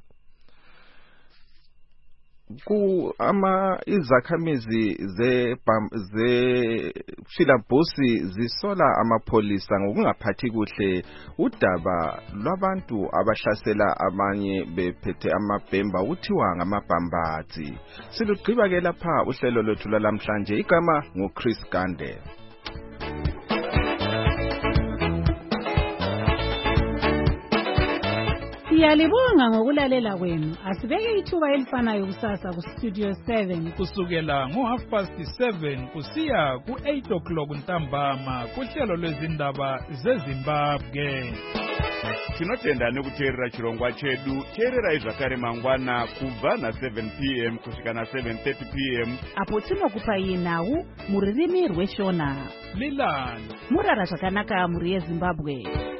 Ku ama izakhamizi ze ze Filabusi zisola amapolisa ngokungaphathi kuhle udaba lwabantu abahlasela abanye bephethe amabhemba uthiwa ngamabhambathi. Silugqiba ke lapha uhlelo lwethu lwalamhlanje, igama nguChris Gande. Siyalibonga ngokulalela kwenu. Asibeke ithuba elifanayo kusasa ku Studio seven kusukela ngo half past seven kusiya ku eight o'clock ntambama kuhlelo lwezindaba zeZimbabwe. Tinotendane kuteerera chirongwa chedu. Teerera izvakare mangwana kubva na seven p m kusvika na seven thirty p m apo tinokupa yenhau muririmi rweshona. Lilani Murara zvakanaka muri yeZimbabwe.